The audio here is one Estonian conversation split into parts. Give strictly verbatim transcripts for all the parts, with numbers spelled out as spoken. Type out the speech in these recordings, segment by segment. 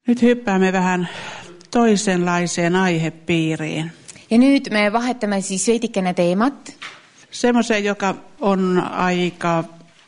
Nyt hyppäämme vähän toisenlaiseen aihepiiriin. Ja nüüd me vahetame siis veidikene teemat. Semmoisen, joka on aika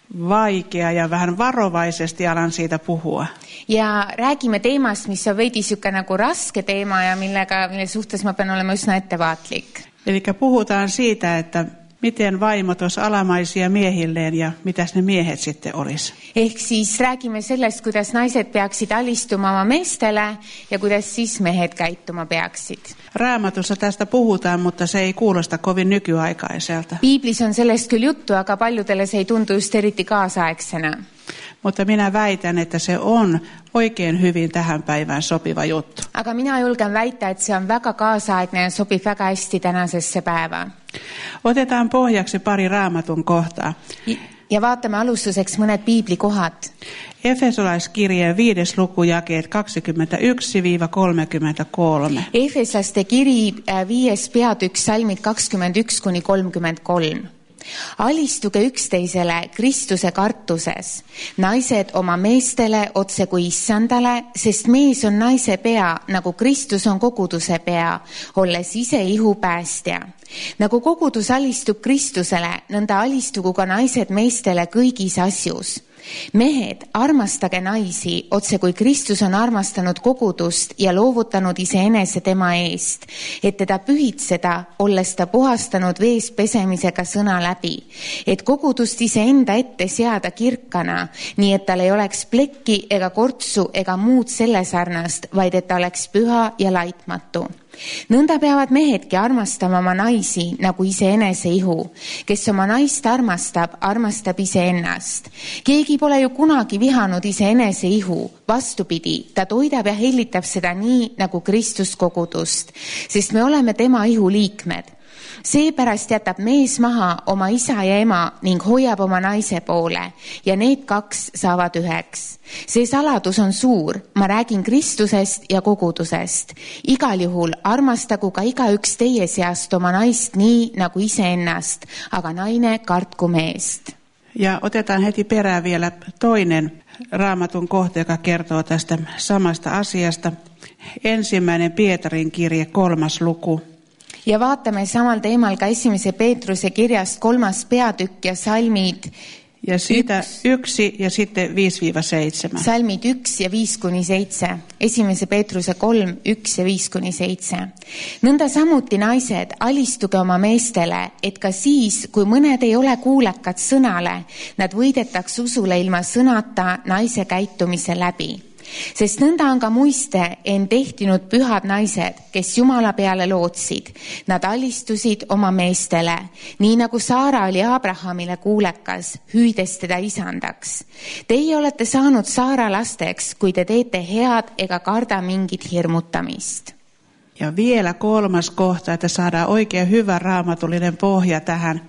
vaikea ja vähän varovaisesti alan siitä puhua. Ja räägime teemast, mis on veidi siuke nagu raske teema ja millega, mille suhtes ma pean olema üsna ettevaatlik. Eli puhutaan siitä, että miten vaimot olisi alamaisia miehilleen ja mitäs ne miehet sitten olisi. Ehk siis räägime sellest, kuidas naised peaksid alistuma oma meestele ja kuidas siis mehed käituma peaksid. Raamatussa tästä puhutaan, mutta se ei kuulosta kovin nykyaikaiselta. Piiblis on sellest küll juttu, aga paljudele se ei tuntu just eriti kaasaegsena. Mutta minä väitän, että se on oikein hyvin tähän päivään sopiva juttu. Aga mina julgen väita, että se on väga kaasaegne ja sobib väga hästi tänasesse päevään. Otetaan pohjaksi pari raamatun kohtaa. Ja vaatame alustuseks mõned piiblikohad. Efesolaiskirjeen viides luku jakeet kaksikymmentäyksi kolmekymmentäkolme. Efeslaste kiri viies peatükk salmid kakskümmend üks kuni kolmkümmend kolm. Alistuge üksteisele Kristuse kartuses, naised oma meestele otse kui issandale, sest mees on naise pea, nagu Kristus on koguduse pea, olles ise ihu päästja. Nagu kogudus alistub Kristusele, nõnda alistugu ka naised meestele kõigis asjus. Mehed, armastage naisi, otse kui Kristus on armastanud kogudust ja loovutanud iseenese tema eest, et teda pühitseda, olles ta puhastanud vees pesemisega sõna läbi, et kogudust iseenda ette seada kirkana, nii et tal ei oleks plekki ega kortsu ega muud selle sarnast, vaid et ta oleks püha ja laitmatu. Nõnda peavad mehedki armastama oma naisi nagu iseenese ihu. Kes oma naist armastab, armastab iseennast. Keegi pole ju kunagi vihanud iseenese ihu. Vastupidi, ta toidab ja hellitab seda nii nagu Kristus kogudust, sest me oleme tema ihu liikmed. Seepärast jätab mees maha oma isa ja ema ning hoiab oma naise poole ja need kaks saavad üheks. See saladus on suur, ma räägin Kristusest ja kogudusest. Igal juhul armastagu ka igaüks teie seast oma naist nii nagu iseennast, aga naine kartku meest. Ja otetaan heti perään vielä toinen raamatun kohta, joka kertoo tästä samasta asiasta. Ensimmäinen Pietarin kirje, kolmas luku. Ja vaatame samal teemal ka esimese Peetruse kirjast kolmas peatükk ja salmid ja siitä yksi ja sitten viisi seitsemän. Salmid üks ja viis kuni seitse. Esimese Peetruse kolm, üks ja viis kuni seitse. Nõnda samuti naised, alistuge oma meestele, et ka siis, kui mõned ei ole kuulekad sõnale, nad võidetaks usule ilma sõnata naise käitumise läbi. Sest nõnda on ka muiste end tehtinud pühad naised, kes Jumala peale lootsid. Nad alistusid oma meestele, nii nagu Saara oli Abrahamile kuulekas, hüüdes teda isandaks. Teie olete saanud Saara lasteks, kui te teete head ega karda mingit hirmutamist. Ja vielä kolmas kohta, että saadaan oikein hyvä raamatullinen pohja tähän.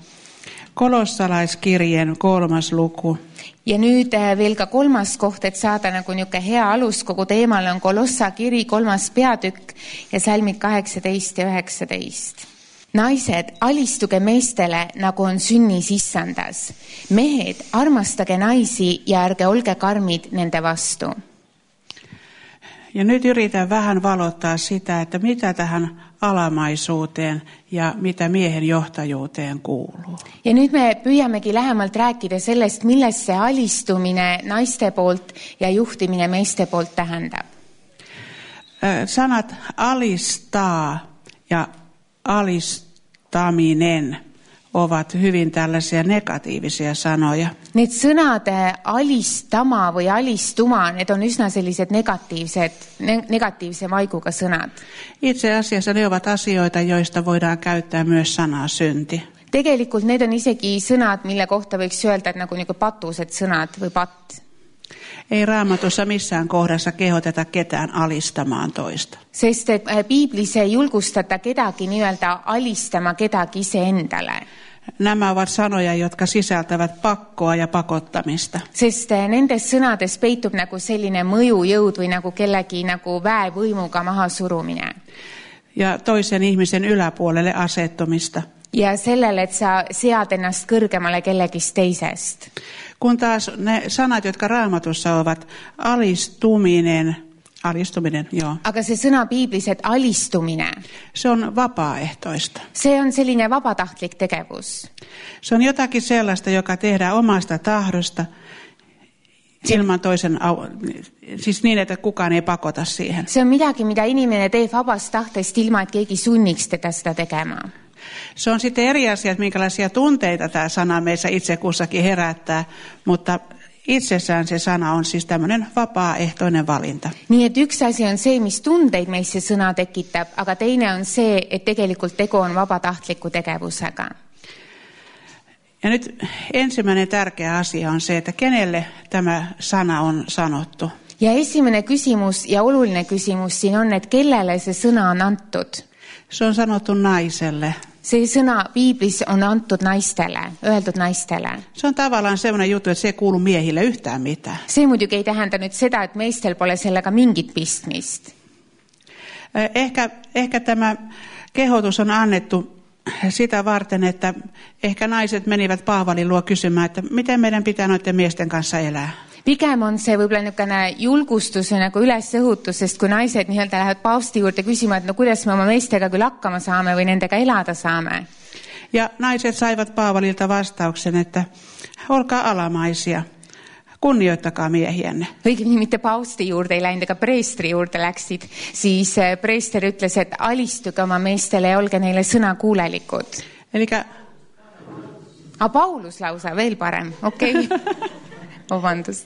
Kolossalaiskirjeen kolmas luku. Ja nüüd veel ka kolmas koht, et saada nagu niuke hea alus kogu teemale on Kolossa kiri kolmas peatükk ja salmid kaheksateist ja üheksateist. Naised, alistuge meestele, nagu on sünnis issandas. Mehed, armastage naisi ja ärge olge karmid nende vastu. Ja nyt yritän vähän valottaa sitä, että mitä tähän alamaisuuteen ja mitä miehen johtajuuteen kuuluu. Ja nüüd me püüamegi lähemalt rääkida sellest, milles see alistumine naiste poolt ja juhtimine meeste poolt tähendab. Sanat alistaa ja alistaminen ovat hyvin tällaisia negatiivisia sanoja. Need sõnad alistama või alistuma, need on üsna sellised negatiivsed, ne- negatiivse maiguga sõnad. Itse asiassa ne ovat asioita, joista voidaan käyttää myös sanaa synti. Tegelikult need on isegi sõnad, mille kohta võiks öelda, et nagu niinku patused sõnad või patt. Ei Raamatussa missään kohdassa kehoteta ketään alistamaan toista. Sest et Piiblis ei julgustata kedagi nii-öelda alistama kedagi iseendale. Nämä ovat sanoja, jotka sisältävät pakkoa ja pakottamista. Sest nendes sõnades peitub nagu selline mõjujõud või nagu kellegi nagu väevõimuga maha surumine. Ja toisen ihmisen yläpuolelle asettumista. Ja sellele, et sa sead ennast kõrgemale kellegist teisest. Kun taas ne sanat, jotka Raamatussa ovat alistuminen Alistuminen, joo. aga see sõna piiblis, et alistumine, Se on vapaaehtoista. see on selline vabatahtlik tegevus. Se on jotakin sellaista, joka tehdään omasta tahdosta, ilman toisen, siis niin, että kukaan ei pakota siihen. See on midagi, mida inimene teeb vabast tahtest ilma, et keegi sunniks teda sitä tekemään. Se on sitten eri asia, että minkälaisia tunteita tämä sana meissä itse kussakin herättää, mutta itsessään se sana on siis tämmöinen vapaaehtoinen valinta. Nii et üks asi on see, mis tundeid meis see sõna tekitab, aga teine on see, et tegelikult tegu on vabatahtliku tegevusega. Ja nyt ensimmäinen tärkeä asia on se, että kenelle tämä sana on sanottu. Ja esimene küsimus ja oluline küsimus siin on, et kellele see sõna on antud. Se on sanottu naiselle. See sõna piiblis on antud naistele, öeldud naistele. Se on tavallaan semmoinen juttu, että se ei kuulu miehille yhtään mitään. See muidugi ei tähenda nyt seda, et meistel pole sellega mingit pistmist. Ehkä, ehkä tämä kehotus on annettu sitä varten, että ehkä naiset menivät Paavalin luo kysymään, että miten meidän pitää noiden miesten kanssa elää. Pigem on see võib-olla niisugune julgustus ja nagu ülesõhutus, sest kui naised nii-öelda lähevad paavsti juurde küsima, et no kuidas me oma meestega küll hakkama saame või nendega elada saame. Ja naiset saivat Paavalilta vastauksen, että olkaa alamaisia, kunnioittakaa miehienne. Õigemini mitte paavsti juurde ei läinud, aga preestri juurde läksid, siis preester ütles, et alistuge oma meestele ja olge neile sõnakuulelikud. Elikkä... A Paulus lausa, veel parem, okei. Okay. Vabandust.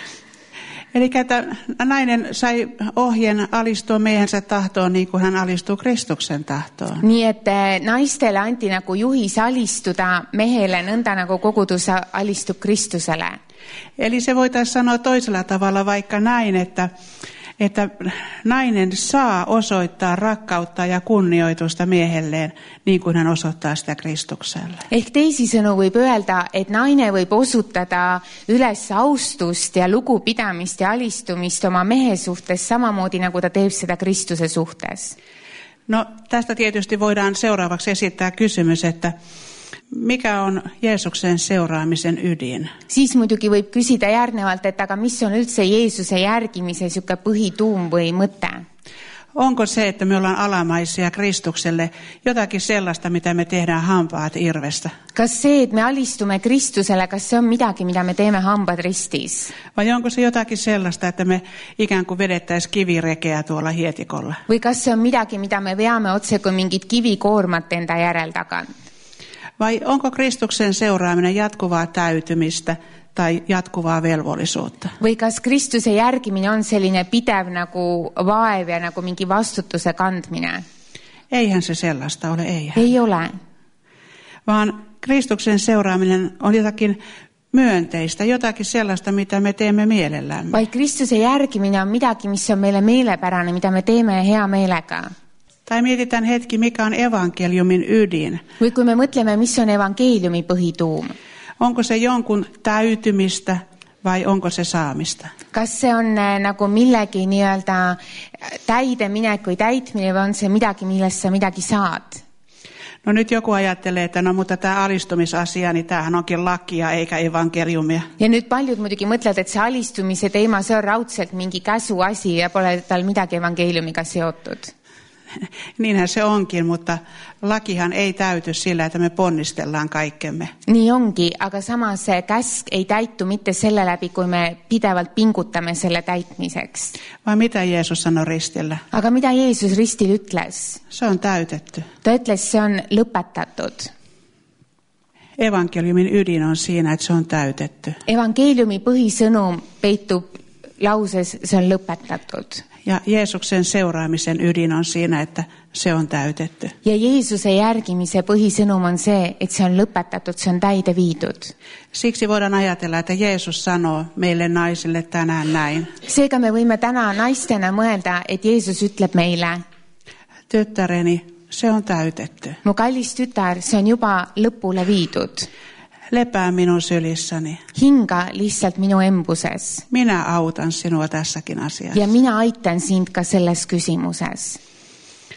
Eli että nainen sai ohjeen alistua miehensä tahtoon niin kuin hän alistuu Kristuksen tahtoon. Nii et naistele anti nagu juhis alistuda mehele nõnda nagu kogudus alistub Kristusele. Eli se voitaisiin sanoa toisella tavalla vaikka näin, että, että nainen saa osoittaa rakkautta ja kunnioitusta miehelleen niin kuin hän osoittaa sitä Kristukselle. Ehk teisisõnu võib öelda, et naine võib osutada üles austust ja lugupidamist ja alistumist oma mehe suhtes samamoodi nagu ta teeb seda Kristuse suhtes. No tästä tietysti voidaan seuraavaksi esittää kysymys, että mikä on Jeesuksen seuraamisen ydin? Siis muidugi võib küsida järgnevalt, et aga mis on üldse Jeesuse järgimise siuke põhituum või mõte? Onko se, että me ollaan alamaisia Kristukselle, jotakin sellaista, mitä me tehdään hampaat irvestä? Kas see, et me alistume Kristusele, kas se on midagi, mitä me teemme hambad ristis? Vai onko se jotakin sellaista, että me ikään kuin vedettäisiin kivirekeä tuolla hietikolla? Või kas se on midagi, mitä me veame otse kuin mingit kivikoormat enda järel tagant? Vai onko Kristuksen seuraaminen jatkuvaa täytymistä tai jatkuvaa velvollisuutta? Või kas Kristuse järgimine on selline pidev nagu vaev ja nagu mingi vastutuse kandmine? Eihän se sellaista ole, eihän. Ei ole. Vaan Kristuksen seuraaminen on jotakin myönteistä, jotakin sellaista, mitä me teemme mielellämme. Vai Kristuse järgimine on midagi, mis on meille meelepärane, mitä me teemme hea meelega. Tai mietitään hetki, mikä on evankeliumin ydin. Või kui me mõtleme, mis on evankeeliumi põhituum. Onko se jonkun täytymistä vai onko se saamista? Kas se on nagu millegi nii-öelda täideminek või täitmine või on se midagi, millest sa midagi saad? No nyt joku ajattelee, että no mutta tämä alistumisasia, niin tämähän onkin lakia eikä evankeliumia. Ja nyt paljud muidugi mõtlevad, et see alistumise teema, see on raudselt mingi käsu asi ja pole tal midagi evankeliumiga seotud. Niinhän se onkin, mutta lakihan ei täyty sillä, että me ponnistellaan kaikkemme. Nii ongi, aga samas see käsk ei täitu mitte selle läbi, kui me pidevalt pingutame selle täitmiseks. Vai mitä Jeesus sanoi ristillä? Aga mida Jeesus ristil ütles? Se on täytetty. Ta ütles, see on lõpetatud. Evankeliumin ydin on siinä, että se on täytetty. Evankeeliumi põhisõnum peitub lauses, se on lõpetatud. Ja Jeesuksen seuraamisen ydin on siinä, että se on täytetty. Ja Jeesuse järgimise põhisõnum on see, et see on lõpetatud, see on täide viidud. Siksi voidaan ajatella, että Jeesus sanoo meille naisille tänään näin. Seega me võime täna naistena mõelda, et Jeesus ütleb meile: Tyttäreni, se on täytetty. Mu kallis tütar, see on juba lõpule viidud. Lepää minun sylissäni. Hinga lihtsalt minu embuses. Minä autan sinua tässäkin asiassa. Ja minä aitan sind ka selles küsimuses.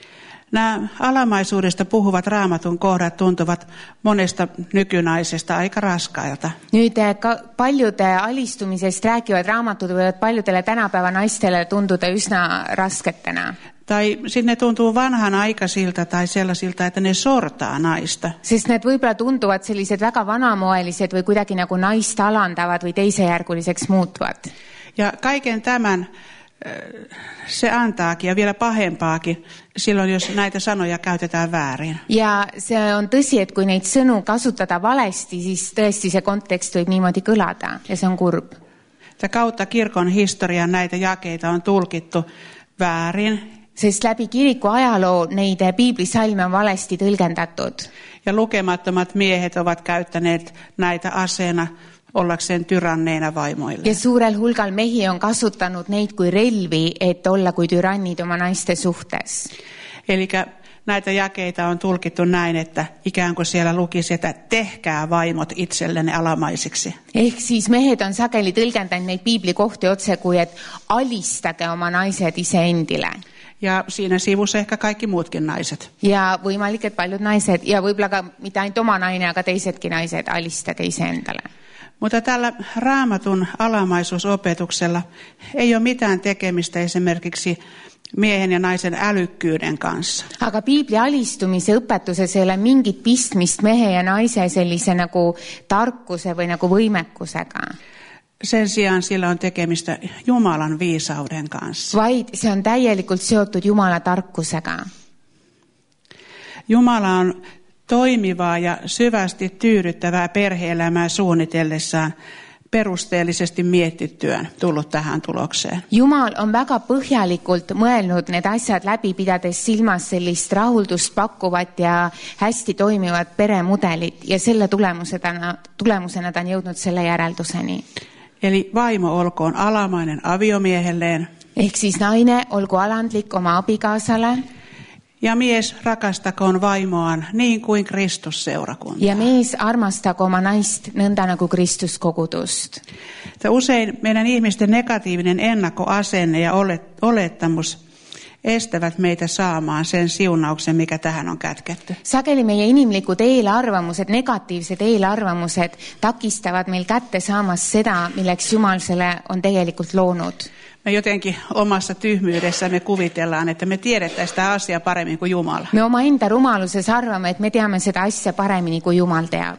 Nämä alamaisuudesta puhuvat Raamatun kohdat tuntuvat monesta nykynaisesta aika raskailta. Nüüd ka, paljud alistumisest rääkivad raamatud võivad paljudele tänapäeva naistele tunduda üsna rasketena. Tai sitten ne tuntuu vanhanaikaisilta tai sellaisilta, että ne sortaa naista. Sest need võib-olla tunduvad sellised väga vanamoelised või kuidagi nagu naist alandavad või teisejärguliseks muutuvad. Ja kaiken tämän se antaakin ja vielä pahempaakin silloin, jos näitä sanoja käytetään väärin. Ja see on tõsi, et kui neid sõnu kasutada valesti, siis tõesti see kontekst võib niimoodi kõlada ja see on kurb. Ja kautta kirkon historian näitä jakeita on tulkittu väärin. Sest läbi kiriku ajaloo neid piiblisalme on valesti tõlgendatud. Ja lukemattomat miehet ovat käyttäneet näitä aseena ollakseen tyranneina vaimoille. Ja suurel hulgal mehi on kasutanud neid kui relvi, et olla kui tyrannid oma naiste suhtes. Elikkä näitä jakeita on tulkittu näin, että ikään kuin siellä lukisi, että tehkää vaimot itsellenne alamaisiksi. Ehk siis mehed on sageli tõlgendanud neid piiblikohti otse kui, et alistage oma naised iseendile. Ja siinä sivussa ehkä kaikki muutkin naiset. Ja võimalik, et paljud naised, ja võib-olla ka mitte ainult oma naine, aga teisedkin naised, alistage iseendale. Mutta tällä Raamatun alamaisuusopetuksella ei ole mitään tekemistä esimerkiksi miehen ja naisen älykkyyden kanssa. Aga piibli alistumise õpetuses ei ole mingit pistmist mehe ja naise sellise nagu tarkuse või nagu võimekusega. Sen sijaan sillä on tekemistä Jumalan viisauden kanssa. Vaid se on täielikult seotud Jumala tarkkusega. Jumala on toimivaa ja syvästi tyydyttävää perhe-elämää suunnitellessaan perusteellisesti mietittyään tullut tähän tulokseen. Jumal on väga põhjalikult mõelnud need asjad läbi, pidades silmas sellist rahuldust pakkuvat ja hästi toimivat peremudelit ja selle tulemusena, tulemusena ta on jõudnud selle järelduseni. Eli vaimo olkoon alamainen aviomiehelleen. Ehk siis naine olgu alandlik oma abikaasale. Ja mies rakastakoon vaimoaan niin kuin Kristus seurakuntaa. Ja mies armastako oma naist nõnda nagu Kristus kogudust. Usein meidän ihmisten negatiivinen ennakkoasenne ja olettamus estävät meitä saamaan sen siunauksen, mikä tähän on kätketty. Sageli meie inimlikud eelarvamused, negatiivsed eelarvamused takistavad meil kätte saamast seda, milleks Jumal selle on tegelikult loonud. Me jotenkin omassa tyhmyydessämme kuvitellaan, että me tiedettäisiin sitä asiaa paremmin kuin Jumala. Me omaenda rumaluses arvame, että me teame seda asja paremini kuin Jumal teab.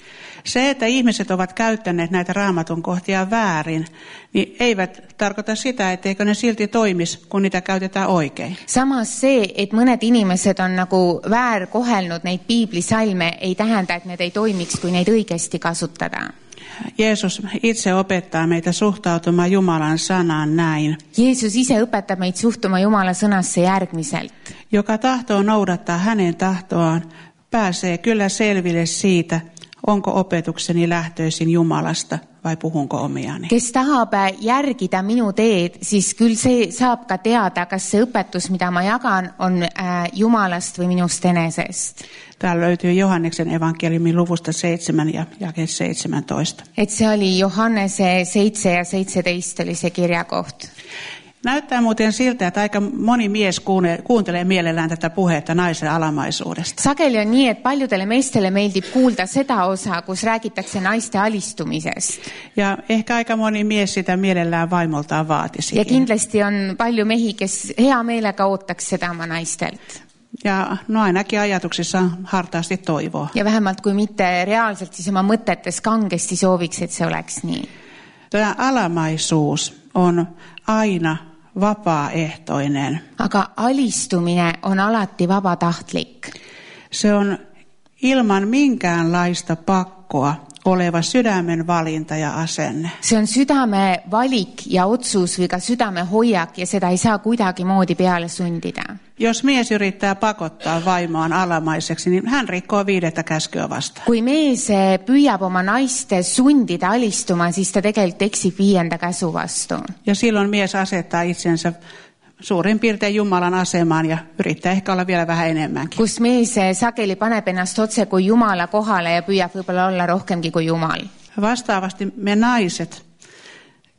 Se, että ihmiset ovat käyttäneet näitä Raamatun kohtia väärin, niin eivät tarkoita sitä, etteikö ne silti toimisi, kun niitä käytetään oikein. Samas see, että monet inimesed on nagu väär kohelnud neid piiblisalme, ei tähenda, että need ei toimiks, kui neid õigesti kasutada. Jeesus itse opettaa meitä suhtautumaan Jumalan sanaan näin. Jeesus ise õpetab meid suhtuma Jumala sõnasse järgmiselt. Joka tahtoo noudattaa hänen tahtoaan, pääsee kyllä selville siitä, onko opetukseni lähtöisin Jumalasta vai puhunko omiani. Kes tahab järgida minu teed, siis küll see saab ka teada, kas see õpetus, mida ma jagan, on Jumalast või minust enesest. Täällä löytyy Johanneksen evankeliumin luvusta seitsemän ja jake seitsemäntoista. Et se oli Johannese seitse ja seitseteist oli se kirjakoht. Näyttää muuten siltä, että aika moni mies kuuntelee mielellään tätä puhetta naisen alamaisuudesta. Sageli on nii, et paljudele meestele meeldib kuulda seda osa, kus räägitakse naiste alistumisest. Ja ehkä aika moni mies sitä mielellään vaimoltaan vaatisikin. Ja kindlasti on palju mehi, kes hea meelega ootaks seda oma naistelt. Ja no ainakin ajatuksissa hartaasti toivoa. Ja vähemalt kui mitte reaalselt, siis oma mõtetes kangesti sooviks, et see oleks nii. Tämä alamaisuus on aina vapaaehtoinen. Aga alistumine on alati vabatahtlik. Se on ilman minkäänlaista pakkoa oleva sydämen valinta ja asenne. See on südame valik ja otsus või ka südame hoiak ja seda ei saa kuidagimoodi peale sundida. Jos mies yrittää pakottaa vaimoaan alamaiseksi, niin hän rikkoo viidettä käskyä vastaan. Kui mees püüab oma naiste sundida alistuma, siis ta tegelikult eksib viienda käsu vastu. Ja silloin mies asettaa itsensä suurin piirtein Jumalan asemaan ja yrittää ehkä olla vielä vähän enemmänkin. Kus mees sageli paneb ennast otse kui Jumala kohale ja püüab võib-olla olla rohkemgi kui Jumal. Vastaavasti me naiset,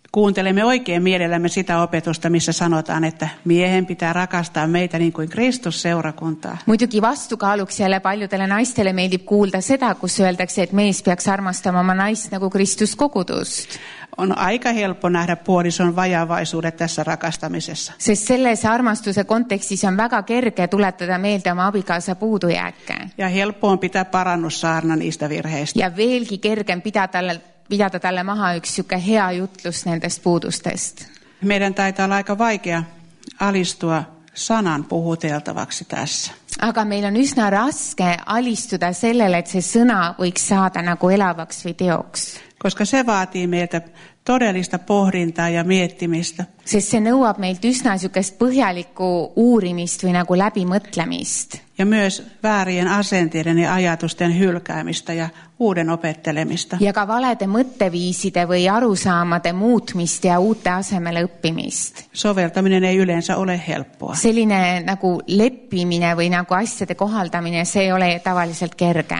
Kuuntelemme oikein mielellämme sitä opetusta, missä sanotaan, että miehen pitää rakastaa meitä niin kuin Kristus seurakuntaa. Muidugi vastukaaluks jälle paljudele naistele meeldib kuulda seda, kus öeldakse, et mees peaks armastama oma naist nagu Kristus kogudust. On aika helppo nähdä puolison vajavaisuudet tässä rakastamisessa. Sest selles armastuse kontekstis on väga kerge tuletada meelde oma abikaasa puudujääke. Ja helppo on pitää parannussaarna niistä virheistä. Ja veelgi kergem pidada talle, pidada talle maha üks syke hea jutlus nendest puudustest. Meidän taitaa olla aika vaikea alistua sanan puhuteltavaksi tässä. Aga meil on üsna raske alistuda sellele, et see sõna võiks saada nagu elavaks või teoks. Koska se vaatii meiltä todellista pohdintaa ja miettimistä. Sest see nõuab meilt üsna sykest põhjalikku uurimist või nagu läbimõtlemist. Ja myös väärien asenteiden ja ajatusten hylkäämistä ja uuden opettelemista. Ja ka valede mõtteviiside või arusaamade muutmist ja uute asemele õppimist. Soveltaminen ei yleensä ole helppoa. Selline nagu leppimine või nagu asjade kohaldamine, see ei ole tavaliselt kerge.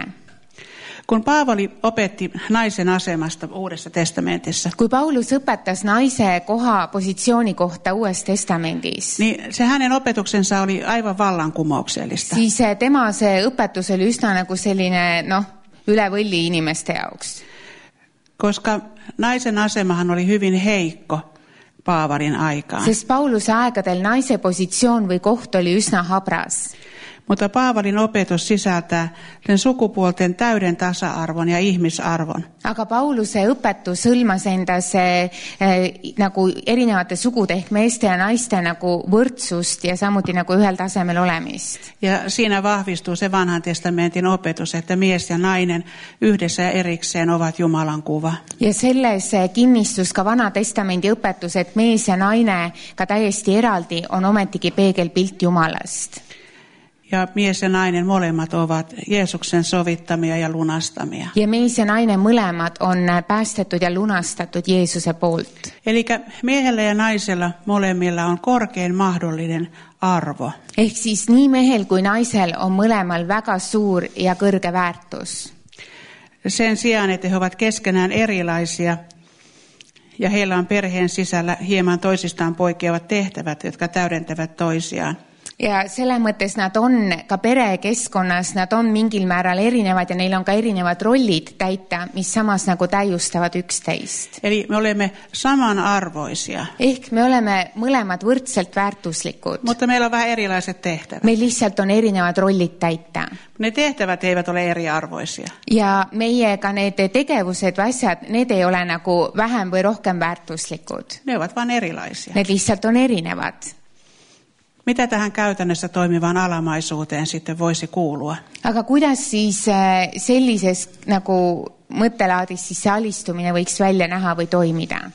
Kun Paavali opetti naisen asemasta Uudessa testamentissa, Kui Paulus õpetas naise koha positsiooni kohta Uues testamendis, niin se hänen opetuksensa oli aivan vallankumouksellista. siis tema see õpetus oli üsna nagu selline, noh, üle võlli inimeste jaoks. Koska naisen asemahan oli hyvin heikko Paavalin aikaan. Sest Pauluse aegadel naise positsioon või koht oli üsna habras. Mutta Paavalin opetus sisältää sen sukupuolten täyden tasa-arvon ja ihmisarvon. Aga Pauluse õpetus hõlmas endas eh, nagu erinevate sugude ehk meeste ja naiste nagu võrdsust ja samuti nagu ühel tasemel olemist. Ja siinä vahvistuu se vanhan testamentin opetus, että mies ja nainen yhdessä ja erikseen ovat Jumalan kuva. Ja selles kinnistus ka vana testamendi õpetus, et mees ja naine ka täiesti eraldi on ometigi peegelpilt Jumalast. Ja mies ja nainen molemmat ovat Jeesuksen sovittamia ja lunastamia. Ja mees ja naine mõlemad on päästetud ja lunastatud Jeesuse poolt. Eli miehellä ja naisella molemmilla on korkein mahdollinen arvo. Ehk siis nii mehel kui naisel on mõlemal väga suur ja kõrge väärtus. Sen sijaan, että he ovat keskenään erilaisia ja heillä on perheen sisällä hieman toisistaan poikkeavat tehtävät, jotka täydentävät toisiaan. Ja selle mõttes nad on ka perekeskkonnas, nad on mingil määral erinevad ja neil on ka erinevad rollid täita, mis samas nagu täiustavad üksteist. Eli me olemme samanarvoisia. Ehk me oleme mõlemad võrdselt väärtuslikud. Mutta meillä on vähän erilaiset tehtävät. Meil lihtsalt on erinevad rollid täita. Ne tehtävät eivät ole eriarvoisia. Ja meiega need tegevused või asjad, need ei ole nagu vähem või rohkem väärtuslikud. Ne ovat vain erilaisia. Need lihtsalt on erinevad. Mitä tähän käytännössä toimivaan alamaisuuteen sitten voisi kuulua? Aga kuidas siis sellises nagu mõttelaadis siis see alistumine võiks välja näha või toimida?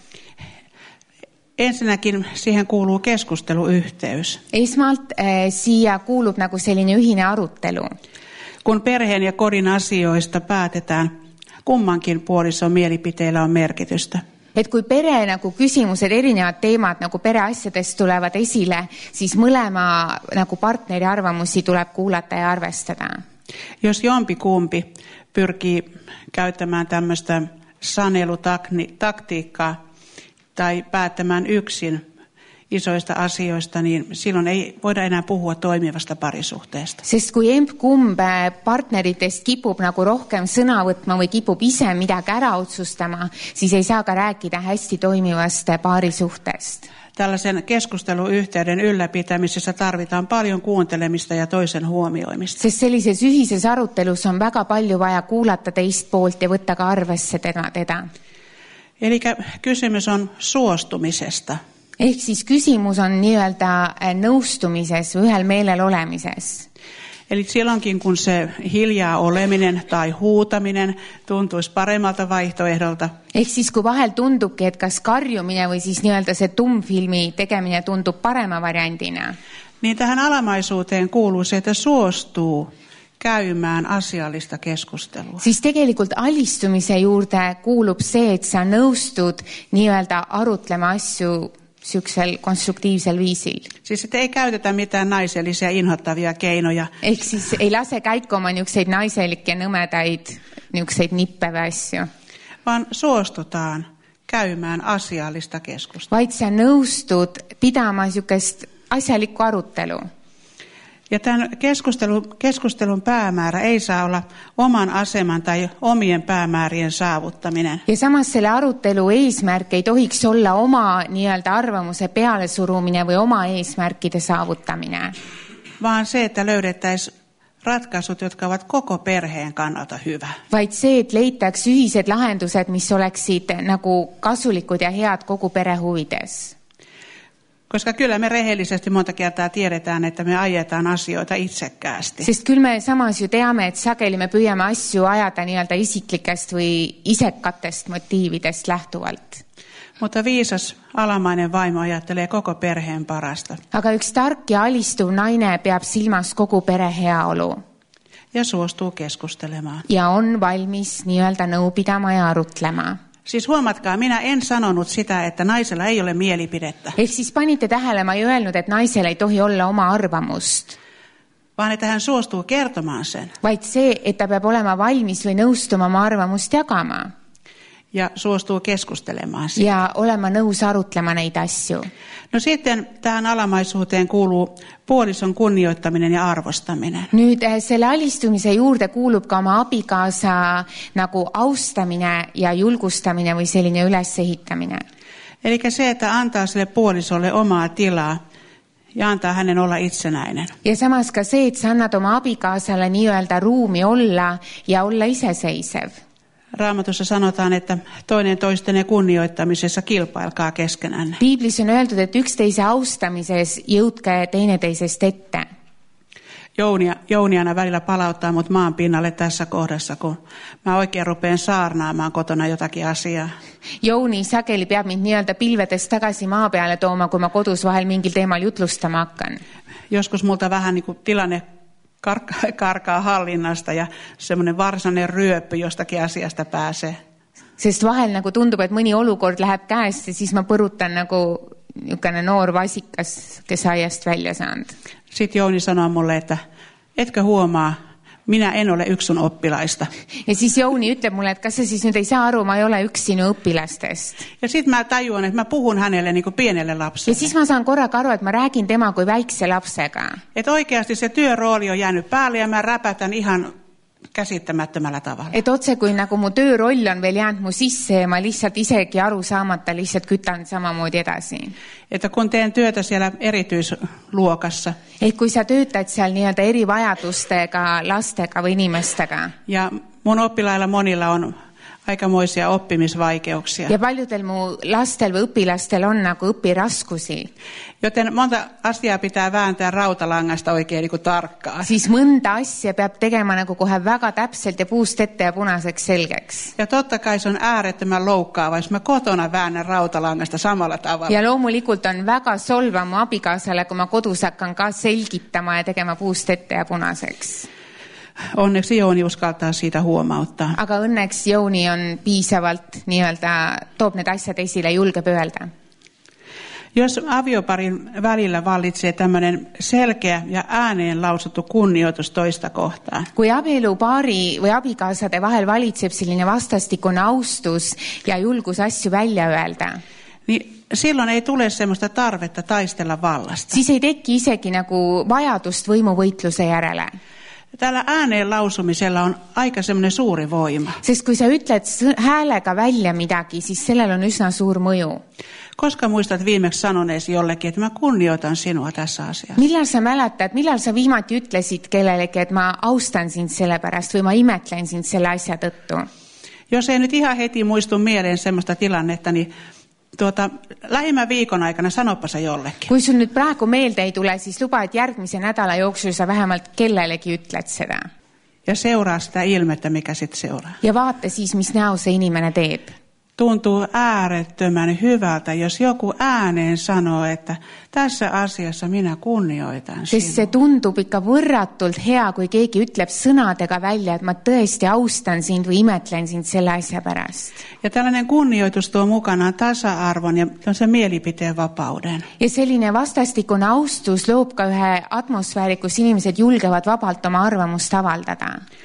Ensinnäkin siihen kuuluu keskusteluyhteys. Esmalt äh, siia kuulub nagu selline ühine arutelu. Kun perheen ja kodin asioista päätetään, kummankin puolison mielipiteillä on merkitystä. Et kui pere nagu küsimused, erinevad teemad nagu pereasjadest tulevad esile, siis mõlema nagu partneri arvamusi tuleb kuulata ja arvestada. Jos jompikumpi pyrkii käyttämään tämmöistä sanelutaktiikkaa tai päättämään yksin isoista asioista, niin silloin ei voida enää puhua toimivasta parisuhteesta. Sest kui emb-kumb partneritest kipub nagu rohkem sõna võtma või kipub ise midagi ära otsustama, siis ei saa ka rääkida hästi toimivast paarisuhtest. Tällaisen keskusteluyhteyden ylläpitämisessä tarvitaan paljon kuuntelemista ja toisen huomioimista. Sest sellises ühises arutelus on väga palju vaja kuulata teist poolt ja võtta ka arvesse teda. teda. Eli kysymys on suostumisesta. Ehk siis küsimus on nii-öelda nõustumises või ühel meelel olemises. Eli silloinkin, kun se hiljaa oleminen tai huutaminen tuntuisi paremmalta vaihtoehdolta. Ehk siis, kui vahel tundubki, et kas karjumine või siis nii-öelda see tummfilmi tegemine tundub parema variandina. Niin tähän alamaisuuteen kuuluu se, että suostuu käymään asiallista keskustelua. Siis tegelikult alistumise juurde kuulub see, et sa nõustud nii-öelda arutlema asju syksel konstruktiivsel viisil. Siis että ei käytetä mitään naisellisia inhottavia keinoja. Ehk siis ei lase käiku oma niukseid naiselikke nõmedaid niukseid nippe või asju. Vaan suostutaan käymään asiallista keskustelua. vaid sa nõustud pidama niisugust asjalikku arutelu. Ja tämän keskustelun, keskustelun päämäärä ei saa olla oman aseman tai omien päämäärien saavuttaminen. Ja samas selle arutelu eesmärk ei tohiks olla oma nii-öelda arvamuse pealesurumine või oma eesmärkide saavutamine. Vaan se, että löydettäisiin ratkaisut, jotka ovat koko perheen kannalta hyvä. Vaid see, et leitaks ühised lahendused, mis oleksid nagu kasulikud ja head kogu pere huvides. Koska kyllä me rehellisesti monta kertaa tiedetään, että me ajetaan asioita itsekkäästi. Sest küll me samas ju teame, et sageli me püüame asju ajada nii-öelda isiklikest või isekatest motiividest lähtuvalt. Mutta viisas alamainen vaimo ajattelee koko perheen parasta. Aga üks tark ja alistuv naine peab silmas kogu pere heaolu. Ja suostuu keskustelemaan. Ja on valmis nii-öelda nõu pidama ja arutlema. Siis huomatkaa, minä en sanonut sitä, että naisella ei ole mielipidettä. Ehk siis panite tähele, ma ei öelnud, et naisel ei tohi olla oma arvamust. Vaan että hän suostuu kertomaan sen. Vaid see, et ta peab olema valmis või nõustuma oma arvamust jagama. Ja suostuu keskustelemaan siitä. Ja olema nõus arutlema neid asju. No sitten tähän alamaisuuteen kuuluu puolison kunnioittaminen ja arvostaminen. Nüüd selle alistumise juurde kuulub ka oma abikaasa nagu austamine ja julgustamine või selline ülesehitamine. Eli se, että antaa sille puolisolle omaa tilaa ja antaa hänen olla itsenäinen. Ja samas ka see, et sa annad oma abikaasale nii-öelda ruumi olla ja olla iseseisev. Raamatussa sanotaan, että toinen toistenne kunnioittamisessa kilpailkaa keskenään. Piiblis on öeldud, et üksteise austamises jõudke teineteisest ette. Jounia, Jouniana välillä palauttaa mut maan pinnalle tässä kohdassa, kun mä oikein rupean saarnaamaan kotona jotakin asiaa. Jouni sageli peab mind nii-öelda pilvedest tagasi maa peale tooma, kui ma kodus vahel mingil teemal jutlustama hakkan. Joskus multa vähän niin kuin tilanne karkaa, karkaa hallinnasta ja semmoinen varsinainen ryöppy jostakin asiasta pääsee. Sest vahel nagu tundub, et mõni olukord läheb käest ja siis ma põrutan nagu niisugune noor vasikas, kes aiast välja saanud. Sitten Jouni sanoi mulle, että etkö huomaa, minä en ole yksi sun oppilaista. Ja siis Jouni ütleb mulle, et kas sa siis nüüd ei saa aru, ma ei ole üks sinu õpilastest. Ja sitten mä tajuan, että mä puhun hänelle niin kuin pienelle lapselle. Ja siis ma saan korraga aru, et ma räägin tema kui väikse lapsega. Että oikeasti se työrooli on jäänyt päälle ja mä räpätän ihan käsittämättömällä tavalla. Et otse kui nagu mu tööroll on veel jäänud mu sisse ja ma lihtsalt isegi aru saamata lihtsalt kütan samamoodi edasi. Että kun teen työtä siellä erityisluokassa. Ehk kui sa töötad seal nii-öelda erivajadustega lastega või inimestega. Ja mun oppilailla monilla on aikamoisia oppimisvaikeuksia. Ja paljudel mu lastel või õpilastel on nagu õpiraskusi. Joten monta asiaa pitää vääntää rautalangasta oikein niin kuin tarkkaan. Siis mõnda asja peab tegema nagu kohe väga täpselt ja puust ette ja punaseks selgeks. Ja totta kai se on äärettömän loukkaava, jos mä kotona väännän rautalangasta samalla tavalla. Ja loomulikult on väga solva mu abikaasale, kui ma kodus hakkan ka selgitama ja tegema puust ette ja punaseks. Onneksi Jouni uskaltaa siitä huomauttaa. Aga õnneks Jouni on piisavalt nii-öelda toob need asjad esile, julgeb öelda. Jos avioparin välillä vallitsee tämmöinen selkeä ja ääneen lausuttu kunnioitus toista kohtaan. Kui abielupaari või abikaasade vahel valitseb selline vastastikune austus ja julgus asju välja öelda. Niin silloin ei tule semmoista tarvetta taistella vallasta. Siis ei teki isegi nagu vajadust võimuvõitluse järele. Tällä ääneen lausumisella on aika semmoinen suuri voima. Sest kui sa ütled häälega välja midagi, siis sellel on üsna suur mõju. Koska muistat viimeksi sanoneesi jollekin, että mä kunnioitan sinua tässä asiassa? Millal sa mäletad, millal sa viimati ütlesid kellelegi, et ma austan sind selle pärast või ma imetlen sind selle asja tõttu? Jos ei nyt ihan heti muistu mieleen semmoista tilannetta, niin tuota, lähimmän viikon aikana sanoppa se jollekin. Kui sul nüüd praegu meelde ei tule, siis luba, et järgmise nädala jooksul sa vähemalt kellelegi ütled seda. Ja seuraa sitä ilmettä, mikä sitten seuraa. Ja vaata siis, mis näo se inimene teeb. Tuntuu äärettömän hyvältä, jos joku ääneen sanoo, että tässä asiassa minä kunnioitan sinua. Sest se tuntub ikka võrratult hea, kui keegi ütleb sõnadega välja, et ma tõesti austan sind või imetlen sind selle asja pärast. Ja tällainen kunnioitus tuo mukanaan tasa-arvon ja se mielipiteen vapauden. Ja selline vastastikune austus loob ka ühe atmosfääri, kus inimesed julgevad vabalt oma arvamust avaldada.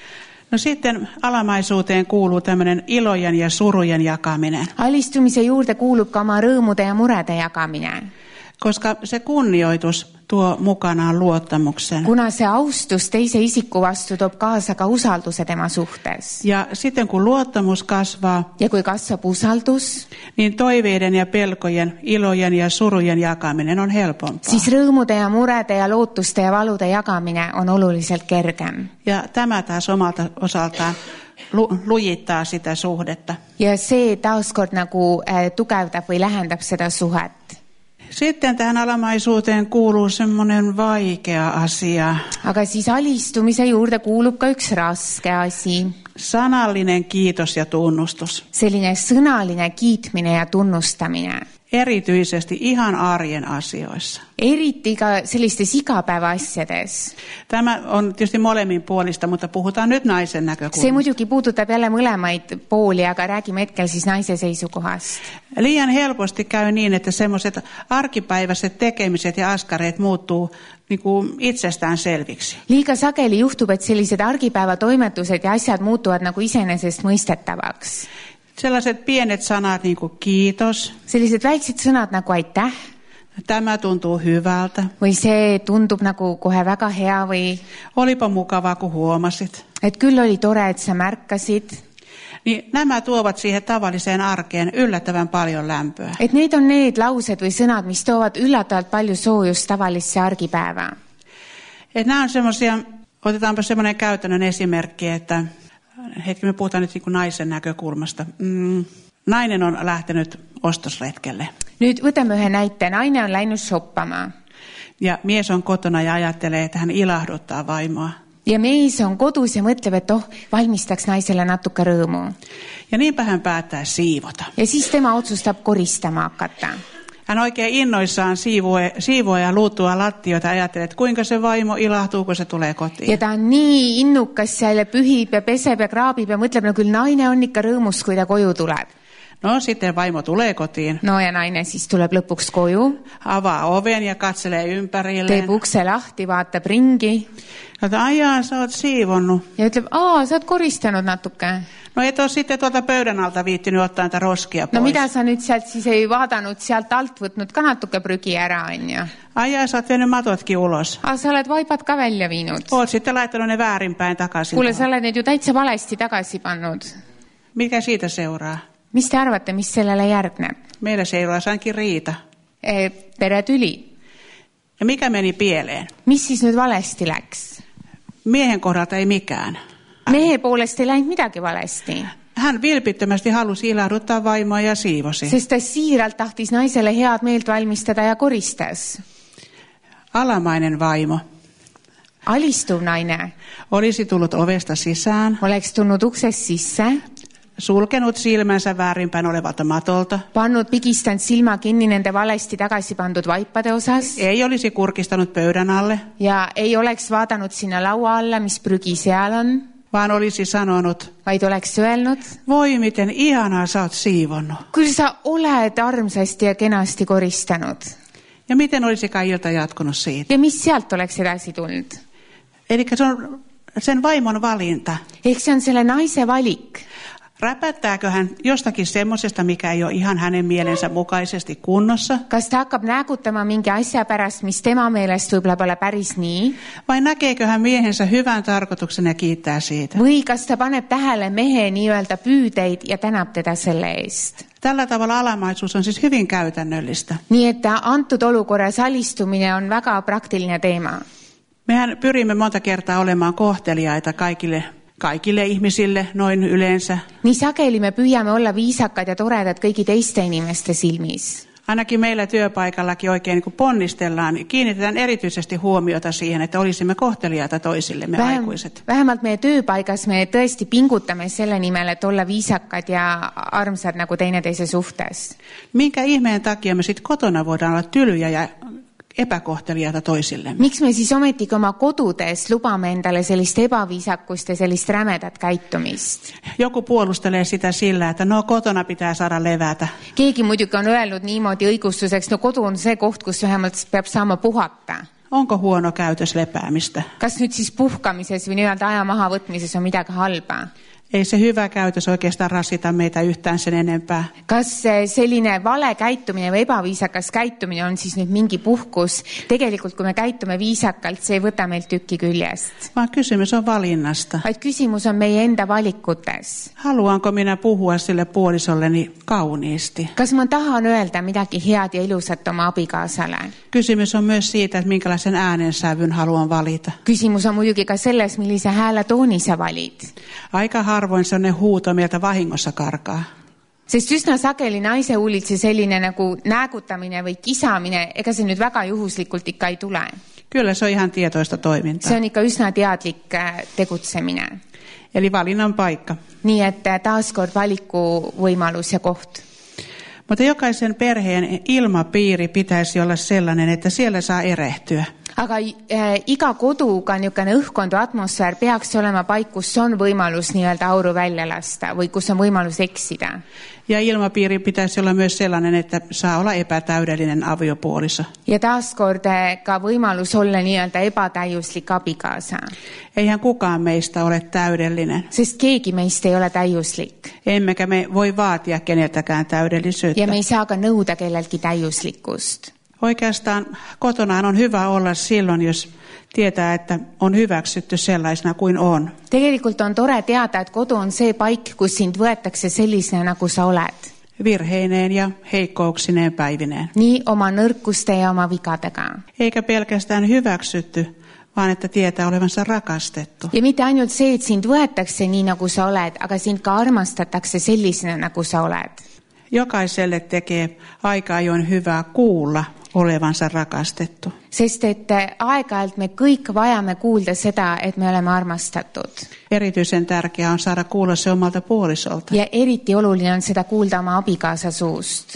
No sitten alamaisuuteen kuuluu tämmöinen ilojen ja surujen jakaminen. Alistumise juurde kuulub ka oma rõõmude ja murede jagamine. Koska se kunnioitus tuo mukanaan luottamuksen. Kuna se austus teise isiku vastu toob kaasa ka usalduse tema suhtes. Ja sitten kun luottamus kasvaa, ja kui kasvab usaldus, niin toiveiden ja pelkojen, ilojen ja surujen jakaminen on helpompaa. Siis rõõmude ja murede ja lootuste ja valude jagamine on oluliselt kergem. Ja tämä taas omalta osaltaan lu- lujittaa sitä suhdetta. Ja see taaskord nagu äh, tugevdab või lähendab seda suhet. Sitten tähän alamaisuuteen kuuluu semmoinen vaikea asia. Aga siis alistumise juurde kuulub ka üks raske asi. Sanallinen kiitos ja tunnustus. Selline sõnaline kiitmine ja tunnustamine. Erityisesti ihan arjen asioissa. Eriti ka sellistes igapäevaasjades. Tämä on tietysti molemmin puolista, mutta puhutaan nyt naisen näkökulmasta. See muidugi puudutab jälle mõlemaid pooli, aga räägime hetkel siis naise seisukohast. Liian helposti käy niin, että semmoiset arkipäiväiset tekemiset ja askareet muuttuu niin kuin itsestään selviksi. Liiga sageli juhtub, et sellised argipäeva toimetused ja asjad muutuvad nagu iseenesest mõistetavaks. Sellaiset pienet sanat niin kuin kiitos. Sellised väiksed sõnad nagu aitäh. Tämä tuntuu hyvältä. Või see tundub nagu kohe väga hea või... Olipa mukavaa, kun huomasit. Et küll oli tore, et sa märkasid. Niin nämä tuovat siihen tavalliseen arkeen yllättävän paljon lämpöä. Et need on need laused või sõnad, mis toovad yllatavalt palju soojust tavalisse argipäevään. Et nämä on semmoisia, otetaanpa semmoinen käytännön esimerkki, että hetki me puhutaan nyt niin kuin naisen näkökulmasta. Mm, nainen on lähtenyt ostosretkelle. Nyt võtame ühe näite. Naine on läinud shoppama. Ja mies on kotona ja ajattelee, että hän ilahduttaa vaimoa. Ja mees on kodus ja mõtleb, et oh, valmistaks naiselle natuke rõõmu. Ja niinpä hän päättää siivota. Ja siis tema otsustab koristama hakata. Hän oikein innoissaan siivoo, siivoo ja luuttua lattioita ja ajattelee, että kuinka se vaimo ilahtuu, kun se tulee kotiin. Ja ta on nii innukas seal ja pühib ja peseb ja kraabib ja mõtleb, no küll naine on ikka rõõmus, kui ta koju tuleb. No sitten vaimo tulee kotiin. No ja naine siis tuleb lõpuks koju. Avaa oven ja katselee ympärilleen. Teeb ukse lahti, vaatab ringi. Kata, ajaa, sä oot siivonnut. Ja ütleb, aa, sä oot koristanud natuke. No et ole sitten tuolta pöydän alta viittinyt ottaa niitä roskia pois. No mitä sä nyt sieltä siis ei vaadannut sieltä alt võtnud ka natuke prügi ära, on ju. Ajaa, sä oot vienyt matotkin ulos. Aa, sä oled vaipad ka välja viinud. Oot sitten laittanut ne väärinpäin takaisin. Kuule, sä oled need ju täitsa valesti tagasi pannud. Mikä siitä seuraa? Mis te arvate, mis sellele järgneb? Meillä seuraisi ainakin riita. E, peretüli. Ja mikä meni pieleen? Mis siis nüüd valesti läks? Miehen kohdalta ei mikään. Mehe poolest ei läinud midagi valesti. Hän vilpittömästi halusi ilahduttaa vaimoa ja siivosi. Sest ta siiralt tahtis naiselle head meelt valmistada ja koristas. Alamainen vaimo. Alistuv naine. Olisi tullut ovesta sisään. Oleks tulnud uksest sisse. Sulkenut silmänsä väärinpäin olevalta matolta. Pannud pigistanud silma kinni nende valesti tagasi pandud vaipade osas. Ei olisi kurkistanut pöydän alle. Ja ei oleks vaadanud sinna laua alla, mis prügi seal on. Vaan olisi sanonut. Vaid oleks öelnud. Voi miten ihanaa sä oot siivonnut. Kyllä sä oled armsasti ja kenasti koristanud. Ja miten olisikaan ilta jatkunut siitä? Ja mis sealt oleks edasi tulnud? Eli se on sen vaimon valinta. Ehk se on selle naise valik. Räpättääkö hän jostakin semmoisesta, mikä ei ole ihan hänen mielensä mukaisesti kunnossa? Kas ta hakkab näägutama mingi asja pärast, mis tema meelest võib-olla pole päris nii? Vai näkeekö hän miehensä hyvän tarkoituksen ja kiittää siitä? Või kas ta paneb tähele mehe nii-öelda pyydeid ja tänab teda selle eest? Tällä tavalla alamaisuus on siis hyvin käytännöllistä. Nii et antud olukorras alistumine on väga praktiline teema. Mehän pyrimme monta kertaa olemaan kohteliaita kaikille Kaikille ihmisille noin yleensä. Nii sageli me püüame olla viisakad ja toredad kõigi teiste inimeste silmis. Ainakin meillä työpaikallakin oikein niin kuin ponnistellaan. Kiinnitetään erityisesti huomiota siihen, että olisimme kohteliaita toisillemme Vähem, aikuiset. Vähemalt meie tööpaigas me tõesti pingutame selle nimel, et olla viisakad ja armsad nagu teineteise suhtes. Minkä ihmeen takia me sitten kotona voidaan olla tylyjä ja epäkohteliaita toisillemme? Miks me siis ometigi oma kodudes lubame endale sellist ebaviisakust ja sellist rämedat käitumist? Joku puolustelee sitä sillä, että no kotona pitää saada levätä. Keegi muidugi on öelnud niimoodi õigustuseks, no kodu on see koht, kus vähemalt peab saama puhata. Onko huono käytös lepäämistä? Kas nüüd siis puhkamises või nii-öelda aja maha võtmises on midagi halba? Ei se hyvä käytös oikeastaan rasita meitä yhtään sen enempää. Kas selline vale käitumine või ebaviisakas käitumine on siis nüüd mingi puhkus? Tegelikult, kui me käitume viisakalt, see ei võta meilt tükki küljest. Vaan kysymys on valinnasta. Vaid küsimus on meie enda valikutes. Haluanko minä puhua sille puolisolleni kauniisti? Kas ma tahan öelda midagi head ja ilusat oma abikaasale? Kysymys on myös siitä, että minkälaisen äänensävyn haluan valita. Küsimus on muidugi ka selles, millise hääletooni sa valid. Aika harvoin sellainen huuto mieltä vahingossa karkaa. Sest üsna sageli naise huulilt see selline nagu näägutamine või kisamine, ega see nüüd väga juhuslikult ikka ei tule. Kyllä se on ihan tietoista toimintaa. See on ikka üsna teadlik tegutsemine. Eli valinnan paikka. Nii et taaskord valiku võimalus ja koht. Mutta jokaisen perheen ilmapiiri pitäisi olla sellainen, että siellä saa erehtyä. Aga äh, iga koduga niisugune õhkkond või atmosfäär peaks olema paik, kus on võimalus nii-öelda auru välja lasta või kus on võimalus eksida. Ja ilmapiiri pitäisi olla myös sellainen, että saa olla epätäydellinen aviopuoliso. Ja taaskord ka võimalus olla nii-öelda epätäiuslik abikaasa. Eihän kukaan meistä ole täydellinen. Sest keegi meist ei ole täiuslik. Emmekä me voi vaatia keneltäkään täydellisyyttä. Ja me ei saa ka nõuda kelleltki täiuslikkust. Oikeastaan kotonaan on hyvä olla silloin, jos tietää, että on hyväksytty sellaisena kuin on. Tegelikult on tore teada, että kodu on se paik, kus sind võetakse sellisena, nagu sa oled. Virheineen ja heikkouksineen päivineen. Nii oma nõrkuste ja oma vigadega. Eikä pelkästään hyväksytty, vaan että tietää olevansa rakastettu. Ja mitte ainult see, et sind võetakse nii, nagu sa oled, aga sind ka armastatakse sellisena, nagu sa oled. Jokaiselle tekee aika ajoin hyvää kuulla olevansa rakastettu. Sest et aeg-ajalt me kõik vajame kuulda seda, et me oleme armastatud. Erityisen tärkeää on saada kuulla se omalta puolisolta. Ja eriti oluline on seda kuulda oma abikaasa suust.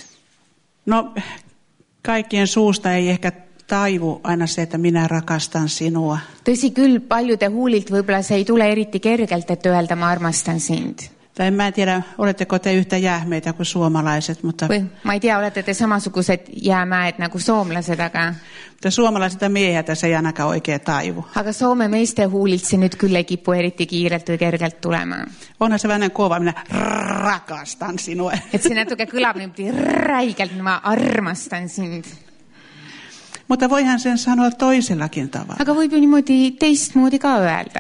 No, kaikkien suusta ei ehkä taivu aina se, että minä rakastan sinua. Tõsi küll, paljude huulilt võib-olla se ei tule eriti kergelt, et öelda ma armastan sind. Tai mä en tiedä, oletteko te yhtä jähmeitä kuin suomalaiset, mutta... Või, ma ei tea, olette te samasugused jäämäed nagu soomlased, aga... Mutta suomalaisilta mieheltä se ei ainakaan oikein taivu. Aga Soome meiste huulilt se nyt kyllä ei kipu eriti kiirelt või kergelt tulemaan. Onhan se vähän kova, minä rakastan sinua. Et se natuke kõlab niimoodi räigelt, ma armastan sind. Mutta voihan sen sanoa toisellakin tavalla. Aga võib ju niimoodi teistmoodi ka öelda.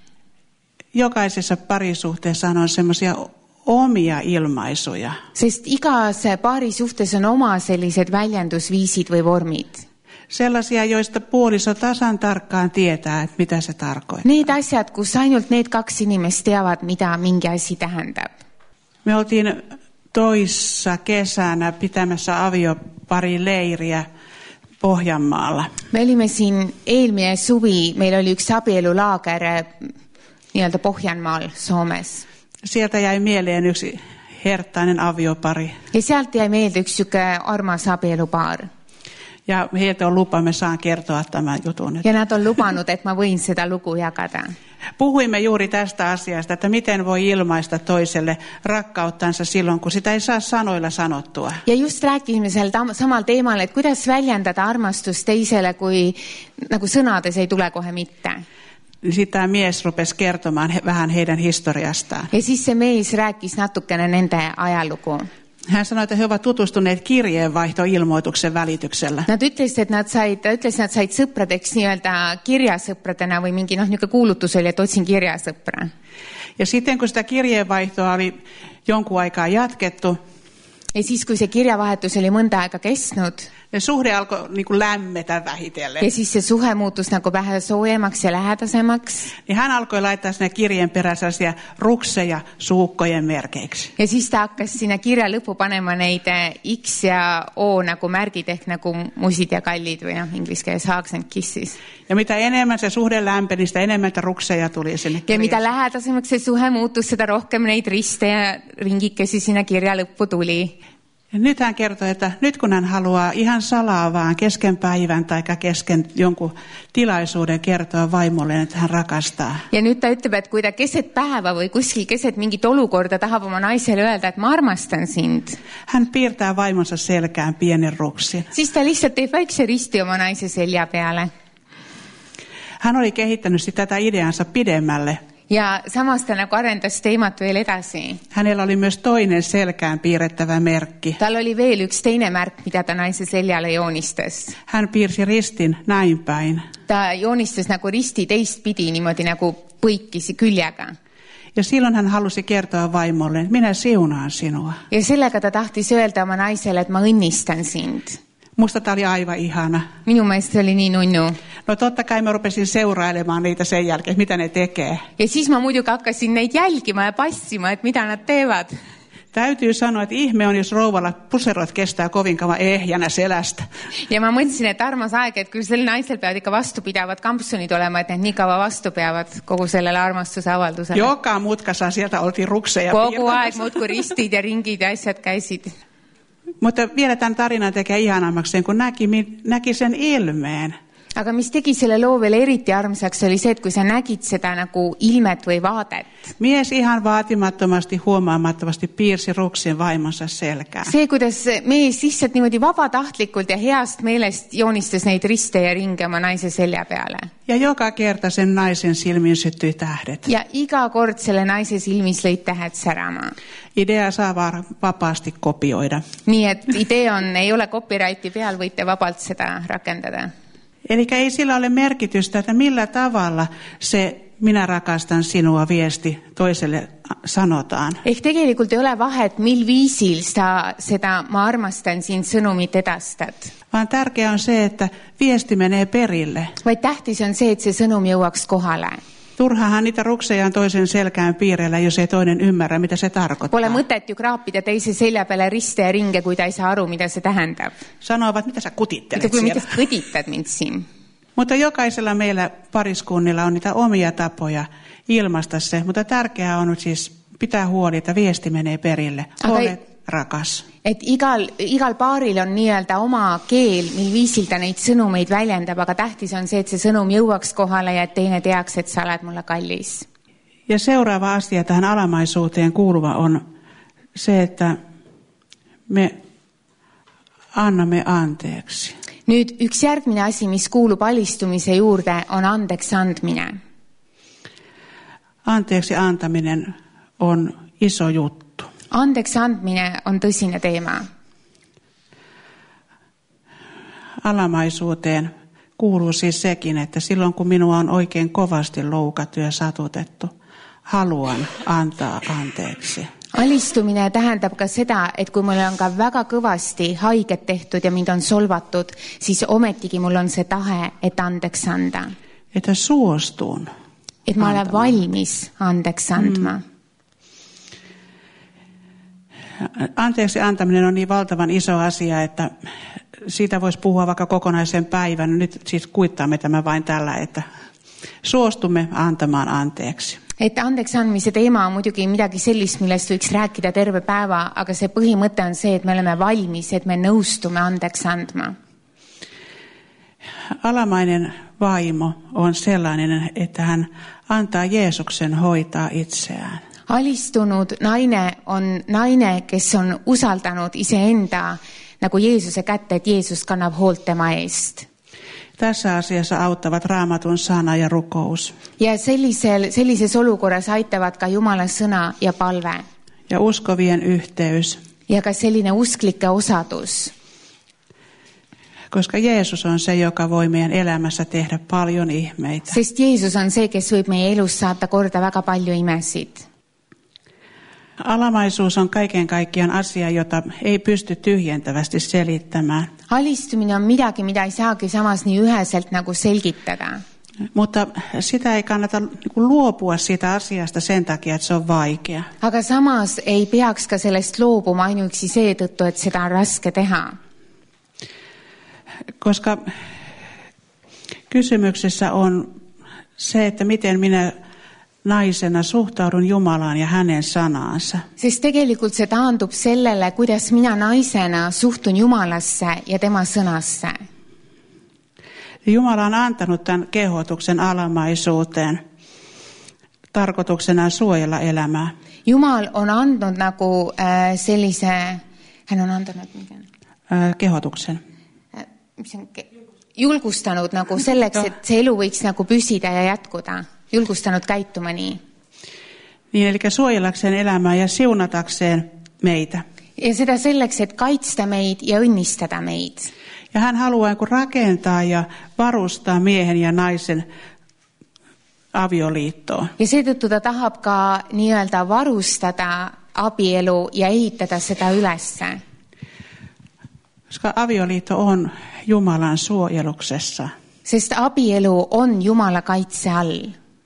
Jokaisessa parisuhteessa on semmoisia omia ilmaisuja. Sest igas paari suhtes on oma sellised väljendusviisid või vormid. Sellaisia, joista puoliso tasan tarkkaan tietää, että mitä se tarkoittaa. Need asjad, kus ainult need kaks inimest teavad, mitä mingi asi tähendab. Me oltiin toissa kesänä pitämässä aviopari leiriä Pohjanmaalla. Me olimme siin eelmine suvi, meillä oli yksi abielulaager niiltä Pohjanmaal Suomessa. Sieltä jäi mieleen yksi herttainen aviopari. Ja sieltä jäi meiltä yksi armas abielupaar. Ja heiltä on lupa, me saan kertoa tämän jutun. Ja nad on lubanud, että mä voin sitä luku jagada. Puhuimme juuri tästä asiasta, että miten voi ilmaista toiselle rakkauttansa silloin, kun sitä ei saa sanoilla sanottua. Ja just rääkisime seal tam- samal teemal, että kuidas väljendada armastust teisele, kui nagu sõnades ei tule kohe mitte. Sitten tämä mies rupesi kertomaan he, vähän heidän historiastaan. Ja siis se mees rääkis natukene nende ajaluku. Hän sanoi, että he ovat tutustuneet kirjeenvaihtoilmoituksen välityksellä. Nad ütlesid, et nad said, ütlesid, nad said sõpradeks nii-öelda kirjasõpradena või mingi noh, niisugune kuulutus oli, että otsin kirjasõpra. Ja sitten kun sitä kirjeenvaihtoa oli jonkun aikaa jatkettu, ja siis kun se kirjavahetus oli mõnda aega kestnud, ja suhde alkoi niin kuin lämmetä vähitellen. Ja siis se suhe muutus nagu vähän soojemaks ja lähedasemaks. Niin hän alkoi laittaa sinne kirjeen perään sellaisia rukseja suukkojen merkeiksi. Ja siis ta hakkas sinna kirja lõppu panema neid X ja O nagu märgid ehk nagu musid ja kallid või noh, inglise keeles hugs and kisses. Ja mitä enemmän se suhde lämpeni, sitä enemmän rukseja tuli sinne kirjaan. Ja mitä lähedasemaks se suhe muutus, sitä rohkem neid riste ja ringikesi sinne kirja lõppu tuli. Ja nyt hän kertoi, että nyt kun hän haluaa ihan salaa vaan kesken päivän tai kesken jonkun tilaisuuden kertoa vaimolleen, että hän rakastaa. Ja nyt ta ütleb, et kui ta keset päeva või kuskil keset mingit olukorda tahab oma naisele öelda, et ma armastan sind. Hän piirtää vaimonsa selkään pienen ruksin. Siis ta lihtsalt teeb väikse risti oma naise selja peale. Hän oli kehittänyt sit tätä ideansa pidemmälle. ja samas ta nagu arendas teemat veel edasi. Hänellä oli myös toinen selkään piirrettävä merkki. Tal oli veel üks teine märk, mida ta naise seljale joonistas. Hän piirsi ristin näin päin. Ta joonistas nagu risti teistpidi, niimoodi nagu põikisi küljega. Ja silloin hän halusi kertoa vaimolle, että minä siunaan sinua. Ja sellega ta tahtis öelda oma naisele, et ma õnnistan sind. Musta tämä oli aivan ihana. Minu meelest se oli nii nunnu. No totta kai mä rupesin seurailemaan niitä sen jälkeen, mitä ne tekee. Ja siis ma muidugi hakkasin neid jälgima ja passima, et mida nad teevad. Täytyy sanoa, että ihme on, jos rouvalla puserot kestää kovin kauan ehjänä selästä. Ja ma mõtlesin, et armas aeg, et küll sel naisel peavad ikka vastupidavad kampsunid olema, et need nii kaua vastu peavad kogu sellele armastuse avaldusele. Joka mutkassa sieltä oltiin rukseja Kogu piirtämässä. aeg muudkui ristid ja ringid ja asjad käisid. Mutta vielä tämän tarinan tekee ihanammaksi sen, kun näki, näki sen ilmeen. Aga mis tegi selle loo veel eriti armsaks, oli see, et kui sa nägid seda nagu ilmet või vaadet. Mies ihan vaatimattomasti, huomaamattomasti piirsi ruksin vaimonsa selkään. See, kuidas mees lihtsalt niimoodi vabatahtlikult ja heast meelest joonistas neid riste ja ringe oma naise selja peale. Ja joka kerta sen naisen silmiin syttyi tähdet. Ja iga kord selle naise silmis lõid tähed särama. Idea saa vapaasti kopioida. Nii et idee on, ei ole copyrighti peal, võite vabalt seda rakendada. Eli ei sillä ole merkitystä, että millä tavalla se minä rakastan sinua viesti toiselle sanotaan. Ehk tegelikult ei ole vahet, mil viisil sa seda ma armastan sind sõnumit edastad. Vaan tärkeää on se, että viesti menee perille. Vaid tähtis on see, et see sõnum jõuaks kohale. Turhahan niitä ruksejaan toisen selkään piirrellä, jos ei toinen ymmärrä, mitä se tarkoittaa. Pole mõtet ju kraapida teise selja peale riste ja ringe, kui ta ei saa aru, mida se tähendab. Sanovat, mitä sä kutittelet Mitä, kui siellä. mitä kõditad mind siin? Mutta jokaisella meillä pariskunnilla on niitä omia tapoja ilmaista se. Mutta tärkeää on siis pitää huoli, että viesti menee perille. Aga Olet rakas. Et igal, igal paaril on nii-öelda oma keel, mil viisil ta neid sõnumeid väljendab, aga tähtis on see, et see sõnum jõuaks kohale ja et teine teaks, et sa oled mulle kallis. Ja seuraava asia tähän alamaisuuteen kuuluva on se, että me annamme anteeksi. Nüüd üks järgmine asi, mis kuulub alistumise juurde, on andeks andmine. Anteeksi antaminen on iso juttu. Andeks andmine on tõsine teema. Alamaisuuteen kuuluu siis sekin, että silloin kun minua on oikein kovasti loukattu ja satutettu, haluan antaa anteeksi. Alistumine tähendab ka seda, et kui mul on ka väga kõvasti haiget tehtud ja mind on solvatud, siis ometigi mul on see tahe, et andeks anda. Että suostun. Et ma olen valmis andeks andma. Mm. Anteeksi antaminen on niin valtavan iso asia, että siitä voisi puhua vaikka kokonaisen päivän. Nyt siis kuittaamme tämä vain tällä, että suostumme antamaan anteeksi. Et andeks andmise teema on muidugi midagi sellist, millest võiks rääkida terve päeva, aga see põhimõte on see, et me oleme valmis, et me nõustume andeks andma. Alamainen vaimo on sellainen, että hän antaa Jeesuksen hoitaa itseään. Alistunud naine on naine, kes on usaldanud iseenda nagu Jeesuse kätte, et Jeesus kannab hoolt tema eest. Tässä asiassa auttavat Raamatun sana ja rukous. Ja sellisel, sellises olukorras aitavad ka Jumala sõna ja palve. Ja uskovien yhteys. Ja ka selline usklike osadus. Koska Jeesus on se, joka voi meidän elämässä tehdä paljon ihmeitä. Sest Jeesus on see, kes võib meie elus saata korda väga palju imesid. Alamaisuus on kaiken kaikkiaan asia, jota ei pysty tyhjentävästi selittämään. Alistumine on midagi, mida ei saagi samas nii üheselt nagu selgitada. Mutta sitä ei kannata luopua siitä asiasta sen takia, että se on vaikea. Aga samas ei peaks ka sellest loobuma ainuüksi seetõttu, et seda on raske teha. Koska kysymyksessä on se, että miten minä naisena suhtaudun Jumalaan ja hänen sanaansa. Sest tegelikult see taandub sellele, kuidas mina naisena suhtun Jumalasse ja tema sõnasse. Jumala on antanut tämän kehotuksen alamaisuuteen tarkoituksena suojella elämää. Jumal on andnud nagu äh, sellise, hän on antanut miten? Äh, kehotuksen. Äh, mis on ke- julgustanud nagu selleks, et see elu võiks nagu püsida ja jätkuda. Julgustanud käituma nii. Niin, eli suojellakseen elämää ja siunatakseen meitä. Ja seda selleks, et kaitsta meid ja õnnistada meid. Ja hän haluaa rakentaa ja varustaa miehen ja naisen avioliittoon. Ja seetõttu ta tahab ka nii-öelda varustada abielu ja ehitada seda ülesse. Koska avioliitto on Jumalan suojeluksessa. Sest abielu on Jumala kaitse all.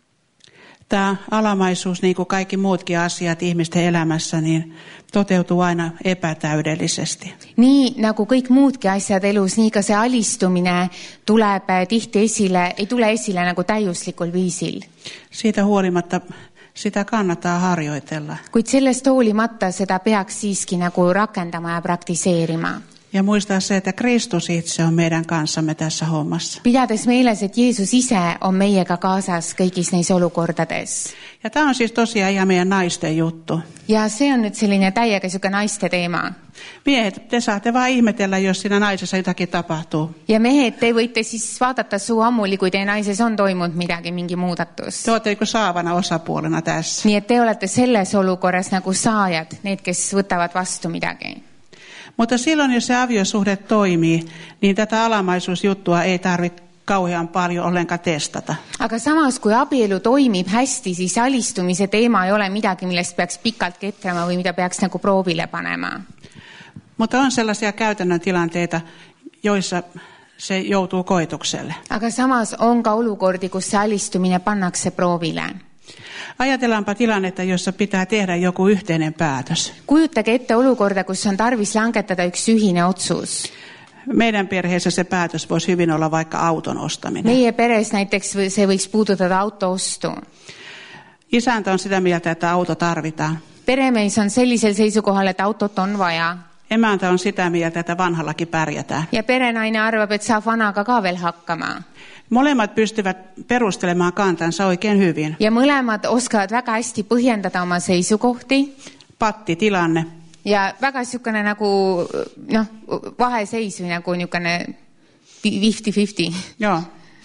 Tämä alamaisuus, niin kuin kaikki muutkin asiat ihmisten elämässä, niin toteutuu aina epätäydellisesti. Nii nagu kõik muudki asjad elus, nii ka see alistumine tuleb tihti esile, ei tule esile nagu täiuslikul viisil. Siitä huolimatta sitä kannattaa harjoitella. Kuid sellest hoolimata seda peaks siiski nagu rakendama ja praktiseerima. Ja muistaa se, että Kristus itse on meidän kanssamme tässä hommassa. Pidades meeles, et Jeesus ise on meiega kaasas kõigis neis olukordades. Ja tämä on siis tosiaan ihan meidän naisten juttu. Ja see on nyt selline täiega siuke naiste teema. Miehet, te saatte vaan ihmetellä, jos siinä naisessa jotakin tapahtuu. Ja mehed, te võite siis vaadata suu ammuli, kui teie naises on toimunud midagi, mingi muudatus. Te olette saavana osapuolena tässä. Nii et te olete selles olukorras nagu saajad, need, kes võtavad vastu midagi. Mutta silloin, jos se aviosuhde toimii, niin tätä alamaisuusjuttua ei tarvitse kauhean paljon ollenkaan testata. Aga samas, kui abielu toimib hästi, siis alistumise teema ei ole midagi, millest peaks pikalt ketrama või mida peaks nagu proovile panema. Mutta on sellaisia käytännön tilanteita, joissa se joutuu koetukselle. Aga samas on ka olukordi, kus se alistumine pannakse proovile. Ajatellaanpa tilannetta, jossa pitää tehdä joku yhteinen päätös. Kujutage ette olukorda, kus on tarvis langetada üks ühine otsus. Meidän perheessä se päätös voisi hyvin olla vaikka auton ostaminen. Meie peres näiteks se võiks puudutada auto ostu. Isäntä on sitä mieltä, että auto tarvitaan. Peremeis on sellisel seisukohal, et autot on vaja. Emäntä on sitä mieltä, että vanhallakin pärjätään. Ja perenaine arvab, et saab vanaga ka veel hakkama. Molemmat pystyvät perustelemaan kantansa oikein hyvin. Ja mõlemad oskavad väga hästi põhjendada oma seisukohti. Pattitilanne. Ja väga siukene nagu, noh, vaheseis või nagu niukene fifty fifty. Joo.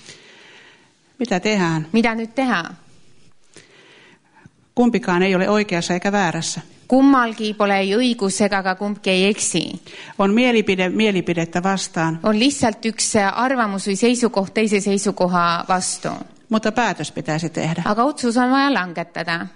Mitä tehdään? Mitä nyt tehdä? Kumpikaan ei ole oikeassa eikä väärässä. Kummalgi pole ei õigus ega ka kumbki ei eksi. On mielipide mielipidettä vastaan. On lihtsalt üks arvamus või seisukoht teise seisukoha vastu. Mutta päätös pitäisi tehdä. Aga otsus on vaja langetada.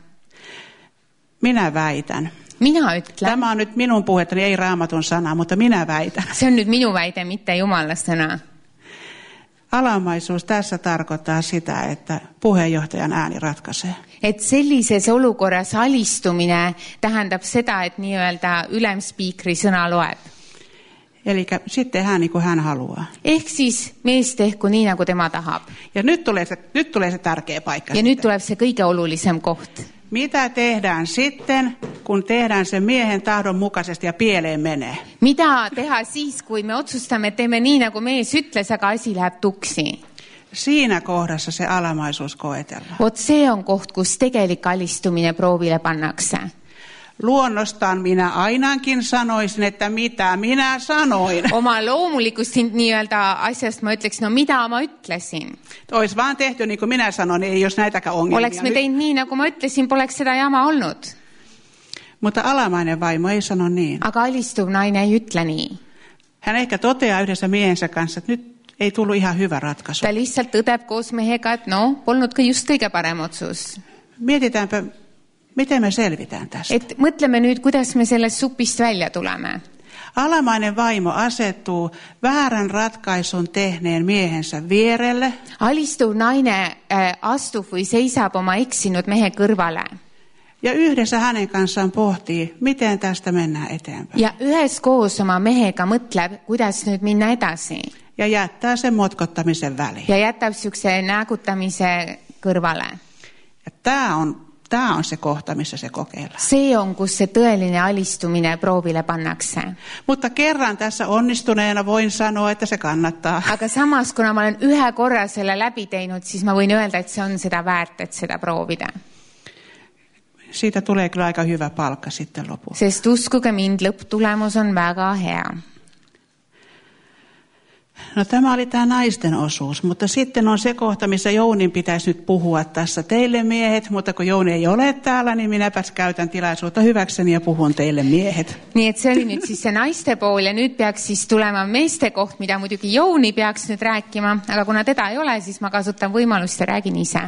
Minä väitän. Minä ütlen. Tämä on nyt minun puhettani, ei Raamatun sana, mutta minä väitän. Se on nyt minu väite, mitte Jumalan sana. Alamaisuus tässä tarkoittaa sitä, että puheenjohtajan ääni ratkaisee. Et sellises olukorras alistumine tähendab seda, et nii-öelda ülemspiikri sõna loeb. Eli sitten hän niin kuin hän haluaa. Ehk siis mees tehku nii, nagu tema tahab. Ja nyt tulee se, nyt tulee se tärkeä paikka. Ja sitten. Nyt tuleb se kõige olulisem koht. Mitä tehdään sitten, kun tehdään sen miehen tahdon mukaisesti ja pieleen menee? Mitä tehdä siis, kui me otsustame, että teemme niin, nagu mees ütles, aga asi läheb tuksi? Siinä kohdassa se alamaisuus koetellaan. Vot see on koht, kus tegelik alistumine proovile pannakse. Luonnostaan minä ainakin sanoisin, että mitä minä sanoin. Oma loomulikust nii-öelda asjast ma ütleks, no mida ma ütlesin. Olisi vaan tehty niin kuin minä sanoin, ei jos näitäkään ongelmia. Oleks me teinud nii, nagu ma ütlesin, poleks seda jama olnud. Mutta alamainen vaimo ei sano niin. Aga alistuv naine ei ütle nii. Hän ehkä toteaa yhdessä miehensä kanssa, että nyt ei tullut ihan hyvä ratkaisu. Ta lihtsalt tõdeb koos mehega, et no, polnud ka just kõige parem otsus. Mietitäänpä, miten me selvitään tästä. Et mõtleme nüüd, kuidas me sellest supist välja tuleme. Alamainen vaimo asettuu väärän ratkaisun tehneen miehensä vierelle. Alistuv naine äh, astub või seisab oma eksinud mehe kõrvale. Ja yhdessä hänen kanssaan pohtii, miten tästä mennään eteenpäin. Ja üheskoos oma mehega mõtleb, kuidas nüüd minna edasi. Ja jättää sen motkottamisen väliin. Ja jätab siukse näägutamise kõrvale. Ja tämä on Tämä on se kohta, missä se kokeillaan. See on, kus se tõeline alistumine proovile pannakse. Mutta kerran tässä onnistuneena voin sanoa, että se kannattaa. Aga samas, kuna ma olen ühe korra selle läbi teinud, siis ma võin öelda, et see on seda väärt, et seda proovida. Siitä tulee kyllä aika hyvä palkka sitten lopulla. Sest uskuge mind, lõpptulemus on väga hea. No tämä oli tämä naisten osuus, mutta sitten on se kohta, missä Jounin pitäisi nyt puhua tässä teille miehet, mutta kun Jouni ei ole täällä, niin minäpäs käytän tilaisuutta hyväkseni ja puhun teille miehet. Nii et see oli nüüd siis see naiste pool ja nüüd peaks siis tulema meeste koht, mida muidugi Jouni peaks nüüd rääkima, aga kuna teda ei ole, siis ma kasutan võimalust ja räägin ise.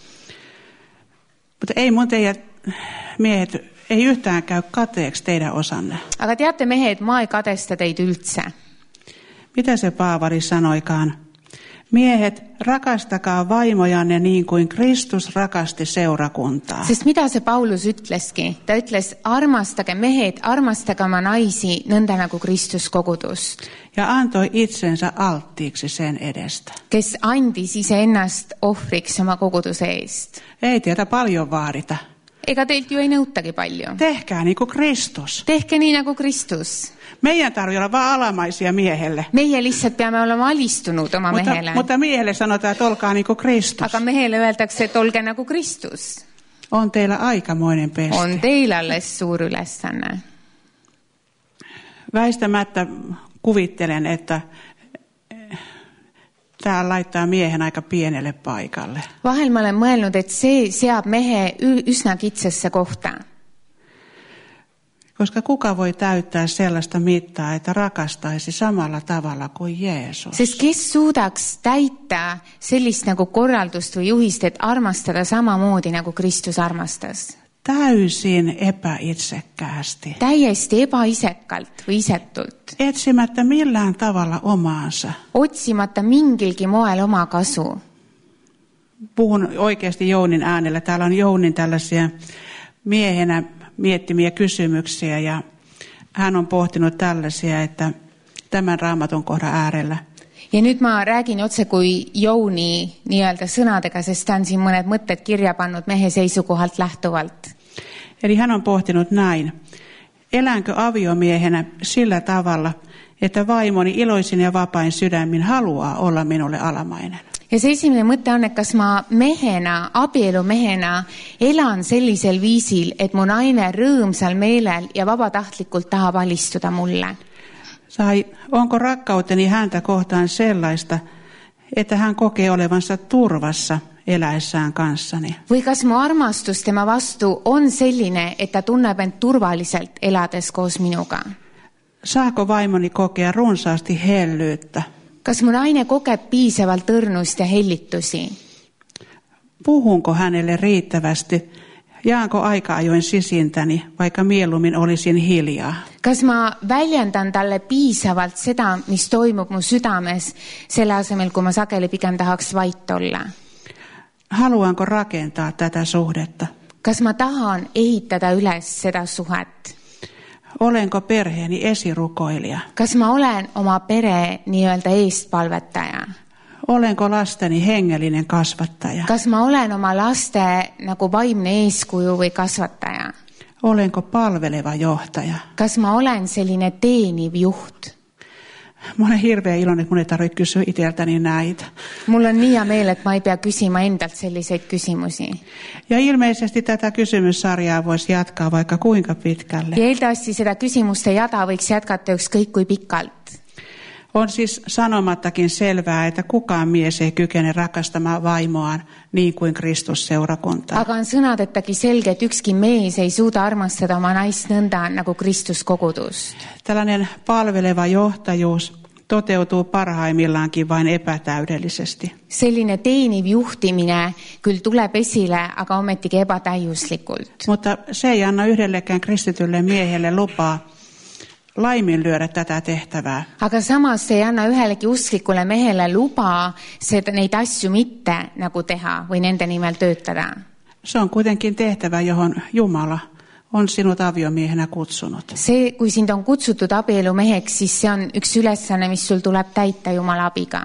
Mutta ei mun teidän miehet ei yhtään käy kateeksi teidän osanne. Aga teate mehed, ma ei kadesta teid üldse. Mitä se Paavari sanoikaan? Miehet, rakastakaa vaimojanne niin kuin Kristus rakasti seurakuntaa. Sest mida see Paulus ütleski? Ta ütles, armastage mehed, armastage oma naisi nõnda nagu Kristus kogudust. Ja antoi itsensä alttiiksi sen edestä. Kes andis iseennast ohvriks oma koguduse eest. Ei teiltä paljon vaadita. Ega teilt ju ei nõutagi palju. Tehkää niin kuin Kristus. Tehke nii nagu Kristus. Meidän tarvitsee olla vaan alamaisia miehelle. Meie lihtsalt peame olema alistunud oma mutta, mehele. Mutta miehelle sanotaan, että olkaa niin kuin Kristus. Aga mehele öeldakse, et olge nagu Kristus. On teillä aikamoinen pesti. On teil alles suur ülesanne. Väistämättä kuvittelen, että tämä laittaa miehen aika pienelle paikalle. Vahel ma olen mõelnud, et see seab mehe üsna kitsesse kohtaan. Koska kuka voi täyttää sellaista mittaa, että rakastaisi samalla tavalla kuin Jeesus? Sest kes suudaks täita sellist nagu korraldust või juhist, et armastada samamoodi nagu Kristus armastas? Täysin epäitsekkäästi. Täiesti ebaisekalt või isetult. Etsimättä millään tavalla omaansa. Otsimata mingilgi moel oma kasu. Puhun oikeasti Jounin äänellä. Täällä on Jounin tällaisia miehenä miettimiä kysymyksiä ja hän on pohtinut tällaisia, että tämän raamatun kohdan äärellä. Ja nüüd ma räägin otse kui Jouni nii-öelda sõnadega, sest ta on siin mõned mõtted kirja pannud mehe seisukohalt lähtuvalt. Eli hän on pohtinut näin. Elänkö aviomiehenä sillä tavalla, että vaimoni iloisin ja vapain sydämin haluaa olla minulle alamainen? Ja see esimene mõte on, et kas ma mehena, abielumehena elan sellisel viisil, et mu naine rõõmsal meelel ja vabatahtlikult tahab alistuda mulle. Tai onko rakkauteni häntä kohtaan sellaista, että hän kokee olevansa turvassa eläessään kanssani? Või kas mu armastus tema vastu on selline, et ta tunneb end turvaliselt elades koos minuga? Saako vaimoni kokea runsaasti hellyyttä? Kas mu naine kokeb piisavalt õrnust ja hellitusi? Puhunko hänelle riittävästi? Jaanko aika-ajoin sisintäni, vaikka mieluummin olisin hiljaa? Kas ma väljendan talle piisavalt seda, mis toimub mu südames, selle asemel, kui ma sageli pigem tahaks vait olla? Haluanko rakentaa tätä suhdetta? Kas ma tahan ehitada üles seda suhet? Olenko perheeni esirukoilija? Kas ma olen oma pere nii-öelda eestpalvetaja? Olenko lasteni hengellinen kasvattaja? Kas ma olen oma laste nagu vaimne eeskuju või kasvataja? Olenko palveleva johtaja? Kas ma olen selline teeniv juht? Mä olen hirveän iloinen, että mun ei tarvitse kysyä itseltäni näitä. Mulla on niin meille, että mä ei pea kysymään endalt selliseid kysymyksiä. Ja ilmeisesti tätä kysymyssarjaa voisi jatkaa vaikka kuinka pitkälle. Ja eeldavasti seda küsimuste jada võiks jätkata ükskõik kui pikalt. On siis sanomattakin selvää, että kukaan mies ei kykene rakastamaan vaimoaan niin kuin Kristus seurakuntaa. Aga on sõnadettagi selge, et ükski mees ei suuda armastada oma naist nõnda nagu Kristus kogudust. Tällainen palveleva johtajuus toteutuu parhaimmillaankin vain epätäydellisesti. Selline teeniv juhtimine küll tuleb esile, aga ometigi epätäiuslikult. Mutta se ei anna yhdellekään kristitylle miehelle lupaa laiminlyödä tätä tehtävää. Aga samas ei anna ühelegi usklikule mehele luba seda, neid asju mitte nagu teha või nende nimel töötada. Se on kuitenkin tehtävä, johon Jumala on sinut aviomiehenä kutsunut. See, kui sind on kutsutud abielumeheks, siis see on üks ülesanne, mis sul tuleb täita Jumala abiga.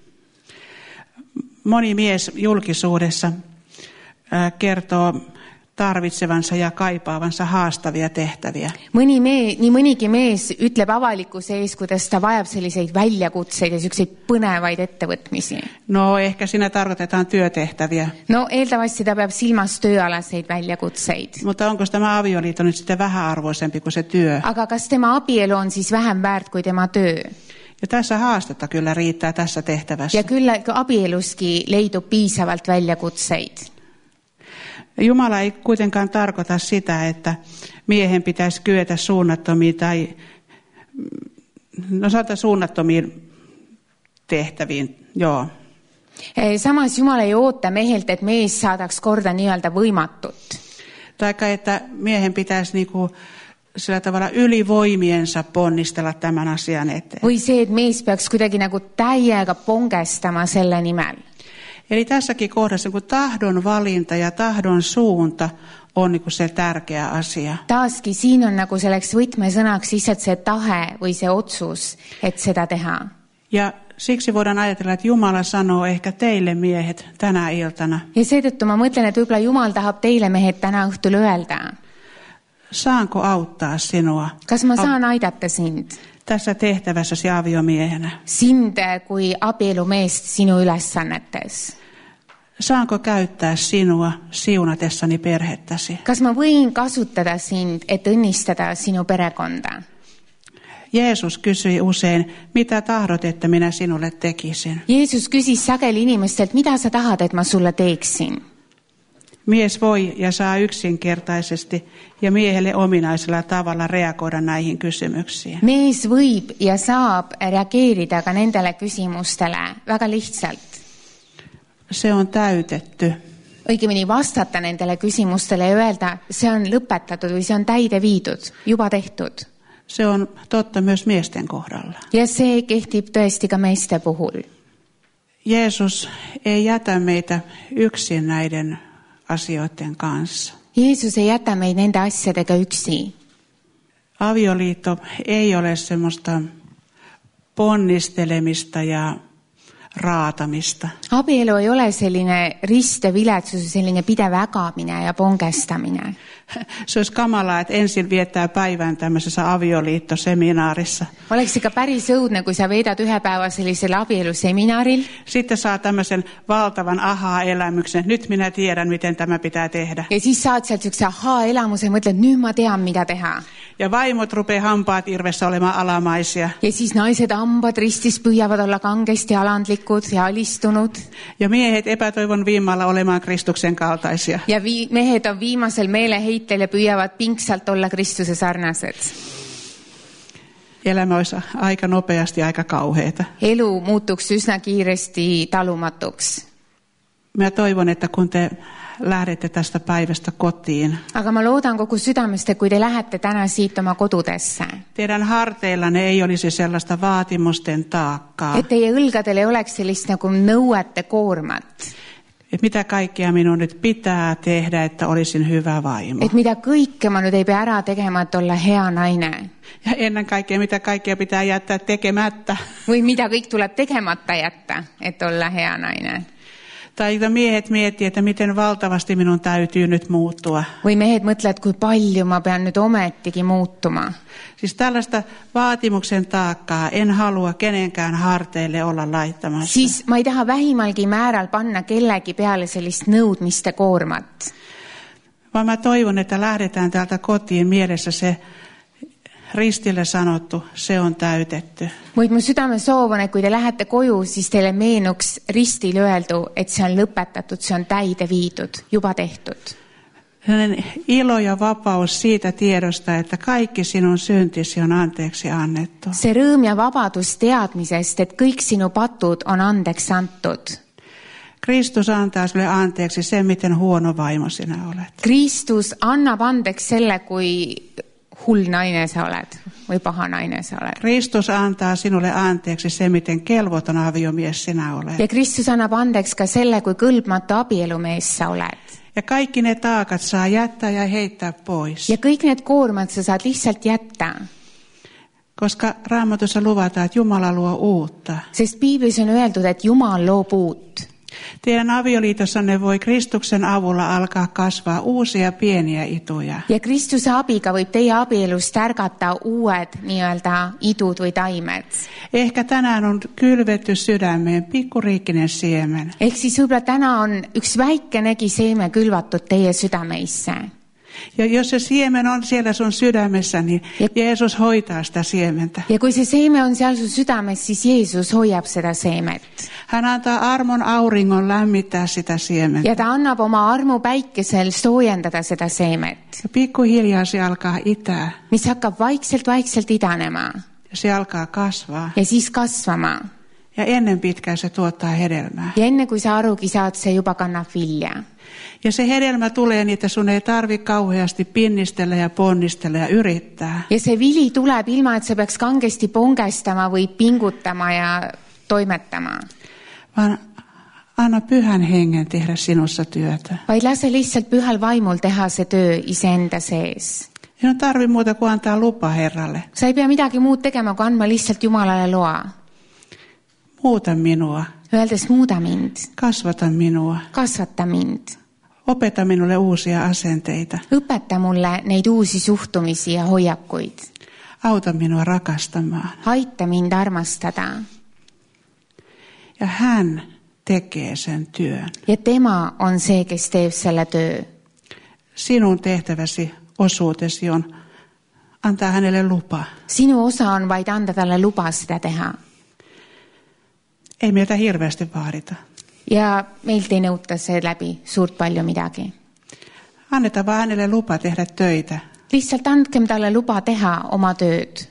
Moni mies julkisuudessa kertoo tarvitsevansa ja kaipaavansa haastavia tehtäviä. Mõni mee, nii mõnigi mees ütleb avalikkuse ees, kuidas ta vajab selliseid väljakutseid ja selliseid põnevaid ettevõtmisi. No ehkä siinä tarkoitetaan työtehtäviä. No eeldavasti ta peab silmas tööalaseid väljakutseid. Mutta onko tämä avioliitto nyt sitten vähäarvoisempi kuin se työ? Aga kas tema abielu on siis vähem väärt kui tema töö? Ja tässä haastetta kyllä riittää tässä tehtävässä. Ja kyllä abieluskin leidub piisavalt väljakutseid. Jumala ei kuitenkaan tarkoita sitä, että miehen pitäisi kyetä suunnattomiin tai no sanotaan suunnattomiin tehtäviin, joo. Samas Jumal ei oota meheltä, että mies saadaks korda nii-öelda võimatut. Taikka, että miehen pitäisi niinku sillä tavalla ylivoimiensa ponnistella tämän asian eteen. Või see, että mies peaks kuidagi nagu täiega pongestama selle nimel. Eli tässäkin kohdassa kun tahdon valinta ja tahdon suunta on niinku se tärkeä asia. Taaski siin on nagu selleks võtmesõnaks lihtsalt see tahe või see otsus, että seda teha. Ja siksi voidaan ajatella, että Jumala sanoo ehkä teille miehet tänä iltana. Ja seetõttu ma mõtlen, että võib-olla Jumal tahab teille mehed täna õhtul öelda. Saanko auttaa sinua? Kas ma saan aidata sind? Tässä tehtävässäsi aviomiehenä. Sind kui abielumeest sinu ülesannetes. Saanko käyttää sinua siunatessani perhettäsi? Kas ma võin kasutada sind, et õnnistada sinu perekonda? Jeesus kysyi usein, mitä tahdot, että minä sinulle tekisin? Jeesus küsis sageli inimestelt, mitä sä tahad, et ma sulle teeksin? Mies voi ja saa yksinkertaisesti ja miehelle ominaisella tavalla reagoida näihin kysymyksiin. Mees võib ja saab reageerida ka nendele küsimustele väga lihtsalt. Se on täytetty. Õigemini vastata nendele küsimustele ja öelda, see on lõpetatud või see on täide viidud, juba tehtud. Se on totta myös miesten kohdalla. Ja see kehtib tõesti ka meeste puhul. Jeesus ei jätä meitä yksin näiden asioiden kanssa. Jeesus ei jätä meid nende asjadega üksi. Avioliitto ei ole semmoista ponnistelemista ja raatamista. Abielu ei ole selline rist ja viletsus, selline pidev ägamine ja pongestamine. Se olisi kamalaa, että ensin viettää päivän tämmöisessä avioliittoseminaarissa. Oleks ikka päris õudne, kui sa veedad ühe päeva sellisel abieluseminaaril. Sitten saa tämmöisen valtavan ahaa-elämyksen. Nyt minä tiedän, miten tämä pitää tehdä. Ja siis saad sealt sykse ahaa-elamuse ja mõtled, nüüd ma tean, mida teha. Ja vaimot rupeaa hampaat irvessä olemaan alamaisia. Ja siis naised hambad ristis püüavad olla kangesti alandlikud ja alistunud. Ja miehet epätoivon viimalla olemaan Kristuksen kaltaisia. Ja vi- mehed on viimasel meeleheitel ja püüavad pingsalt olla Kristuse sarnased. Elämä olisi aika nopeasti aika kauheata. Elu muutuks üsna kiiresti talumatuks. Mä toivon, että kun te lähdette tästä päivästä kotiin. Aga ma loodan kogu südamest, kui te lähette täna siit oma kodudesse. Teidän harteillanne ei olisi sellaista vaatimusten taakkaa. Et teie õlgadel ei oleks sellist nagu nõuete koormat. Et mitä kaikkea minun nyt pitää tehdä, että olisin hyvä vaimo. Et mida kõike ma nüüd ei pea ära tegema, et olla hea naine. Ja ennen kaikkea, mitä kaikkea pitää jättää tekemättä. Või mida kõik tuleb tegemata jätta, et olla hea naine. Tai miehet miettii, että miten valtavasti minun täytyy nyt muuttua. Või mehed mõtlevad, kui palju ma pean nüüd ometigi muutuma. Siis tällaista vaatimuksen taakkaa en halua kenenkään harteille olla laittamassa. Siis ma ei taha vähimalgi määral panna kellegi peale sellist nõudmiste koormat. Vaan mä toivon, että lähdetään täältä kotiin mielessä se ristille sanottu, se on täytetty. Muid mu südame soov on, et kui te lähete koju, siis teile meenuks ristil öeldu, et see on lõpetatud, see on täide viidud, juba tehtud. Sellainen ilo ja vapaus siitä tiedosta, että kaikki sinun syntisi on anteeksi annettu. See rõõm ja vabadus teadmisest, et kõik sinu patud on andeks antud. Kristus antaa sinulle anteeksi sen, miten huono vaimo sinä olet. Kristus annab andeks selle, kui hull naine sa oled või paha naine sa oled. Kristus antaa sinulle anteeksi se, miten kelvoton aviomies sinä olet. Ja Kristus annab andeks ka selle, kui kõlbmatu abielumees sa oled. Ja kaikki ne taakat saa jättää ja heittää pois. Ja kõik need koormad sa saad lihtsalt jätta. Koska Raamatussa luvataan, että Jumala luo uutta. Sest Piiblis on öeldud, et Jumal loob uut. Teidän avioliitossanne voi Kristuksen avulla alkaa kasvaa uusia pieniä ituja. Ja Kristuse abiga võib teie abielust ärgata uued nii-öelda idud või taimed. Ehkä tänään on kylvetty sydämeen pikkuriikkinen siemen. Ehk siis võib-olla täna on üks väikenegi seeme külvatud teie südameisse. Ja jos se siemen on siellä sun sydämessä, niin Jeesus hoitaa sitä siementä. Ja kui see seeme on seal su südames, siis Jeesus hoiab seda seemet. Hän antaa armon auringon lämmittää sitä siementä. Ja ta annab oma armu päikesel soojendada seda seemet. Ja pikkuhiljaa se alkaa itää. Mis hakkab vaikselt-vaikselt idanema. Ja se alkaa kasvaa. Ja siis kasvama. Ja ennen pitkään se tuottaa hedelmää. Ja enne kui sa arugi saad, se juba kannab vilja. Ja se hedelmä tulee niin, että sun ei tarvi kauheasti pinnistellä ja ponnistella ja yrittää. Ja se vili tuleb ilma, et sa peaks kangesti pongestama või pingutama ja toimetama. Vaan anna Pyhän Hengen tehdä sinussa työtä. Vaid lase lihtsalt Pühal Vaimul teha see töö iseenda sees. Ei ole tarvi muuta kuin antaa lupa Herralle. Sa ei pea midagi muud tegema, kui andma lihtsalt Jumalale loa. Muuta minua. Öeldes muuda mind. Kasvata minua. Kasvata mind. Opeta minulle uusia asenteita. Õpeta mulle neid uusi suhtumisi ja hoiakuid. Auta minua rakastamaan. Aita mind armastada. Ja hän tekee sen työn. Ja tema on see, kes teeb selle töö. Sinun tehtäväsi, osuutesi on antaa hänelle lupa. Sinu osa on vaid anda talle lupa sitä teha. Ei meiltä hirveästi vaadita. Ja meilt ei nõuta see läbi suurt palju midagi. Annetaan vaan hänelle lupa tehdä töitä. Lihtsalt andkem talle luba teha oma tööd.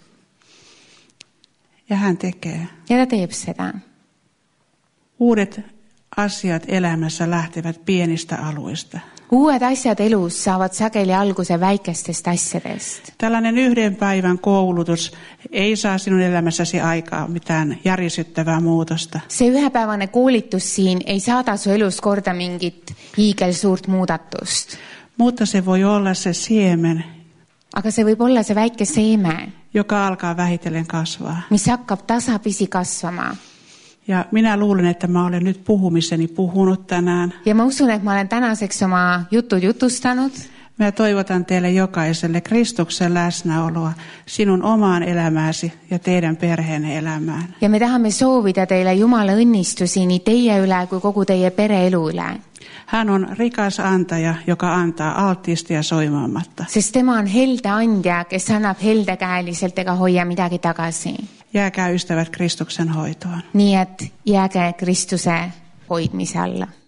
Ja hän tekee. Ja ta teeb seda. Uudet asiat elämässä lähtevät pienistä alueista. Uued asjad elus saavad sageli alguse väikestest asjadest. Tällainen yhden päivän koulutus ei saa sinun elämässäsi aikaa mitään järisyttävää muutosta. See ühepäevane koolitus siin ei saada su elus korda mingit hiigel suurt muudatust. Mutta se voi olla se siemen, Aga see võib olla see väike seeme, joka alkaa vähitellen kasvaa. mis hakkab tasapisi kasvama. Ja minä luulen, että mä olen nyt puhumiseni puhunut tänään. Ja ma usun, et ma olen tänaseks oma jutud jutustanud. Mä toivotan teille jokaiselle Kristuksen läsnäoloa sinun omaan elämääsi ja teidän perheenne elämään. Ja me tahame soovida teile Jumala õnnistusi nii teie üle kui kogu teie pereelu üle. Hän on rikas antaja, joka antaa altisti ja soimaamatta. Sest tema on helde andja, kes annab heldekäeliselt ega hoia midagi tagasi. Jääkää ystävät Kristuksen hoitoon. Nii et jääge Kristuse hoidmise alla.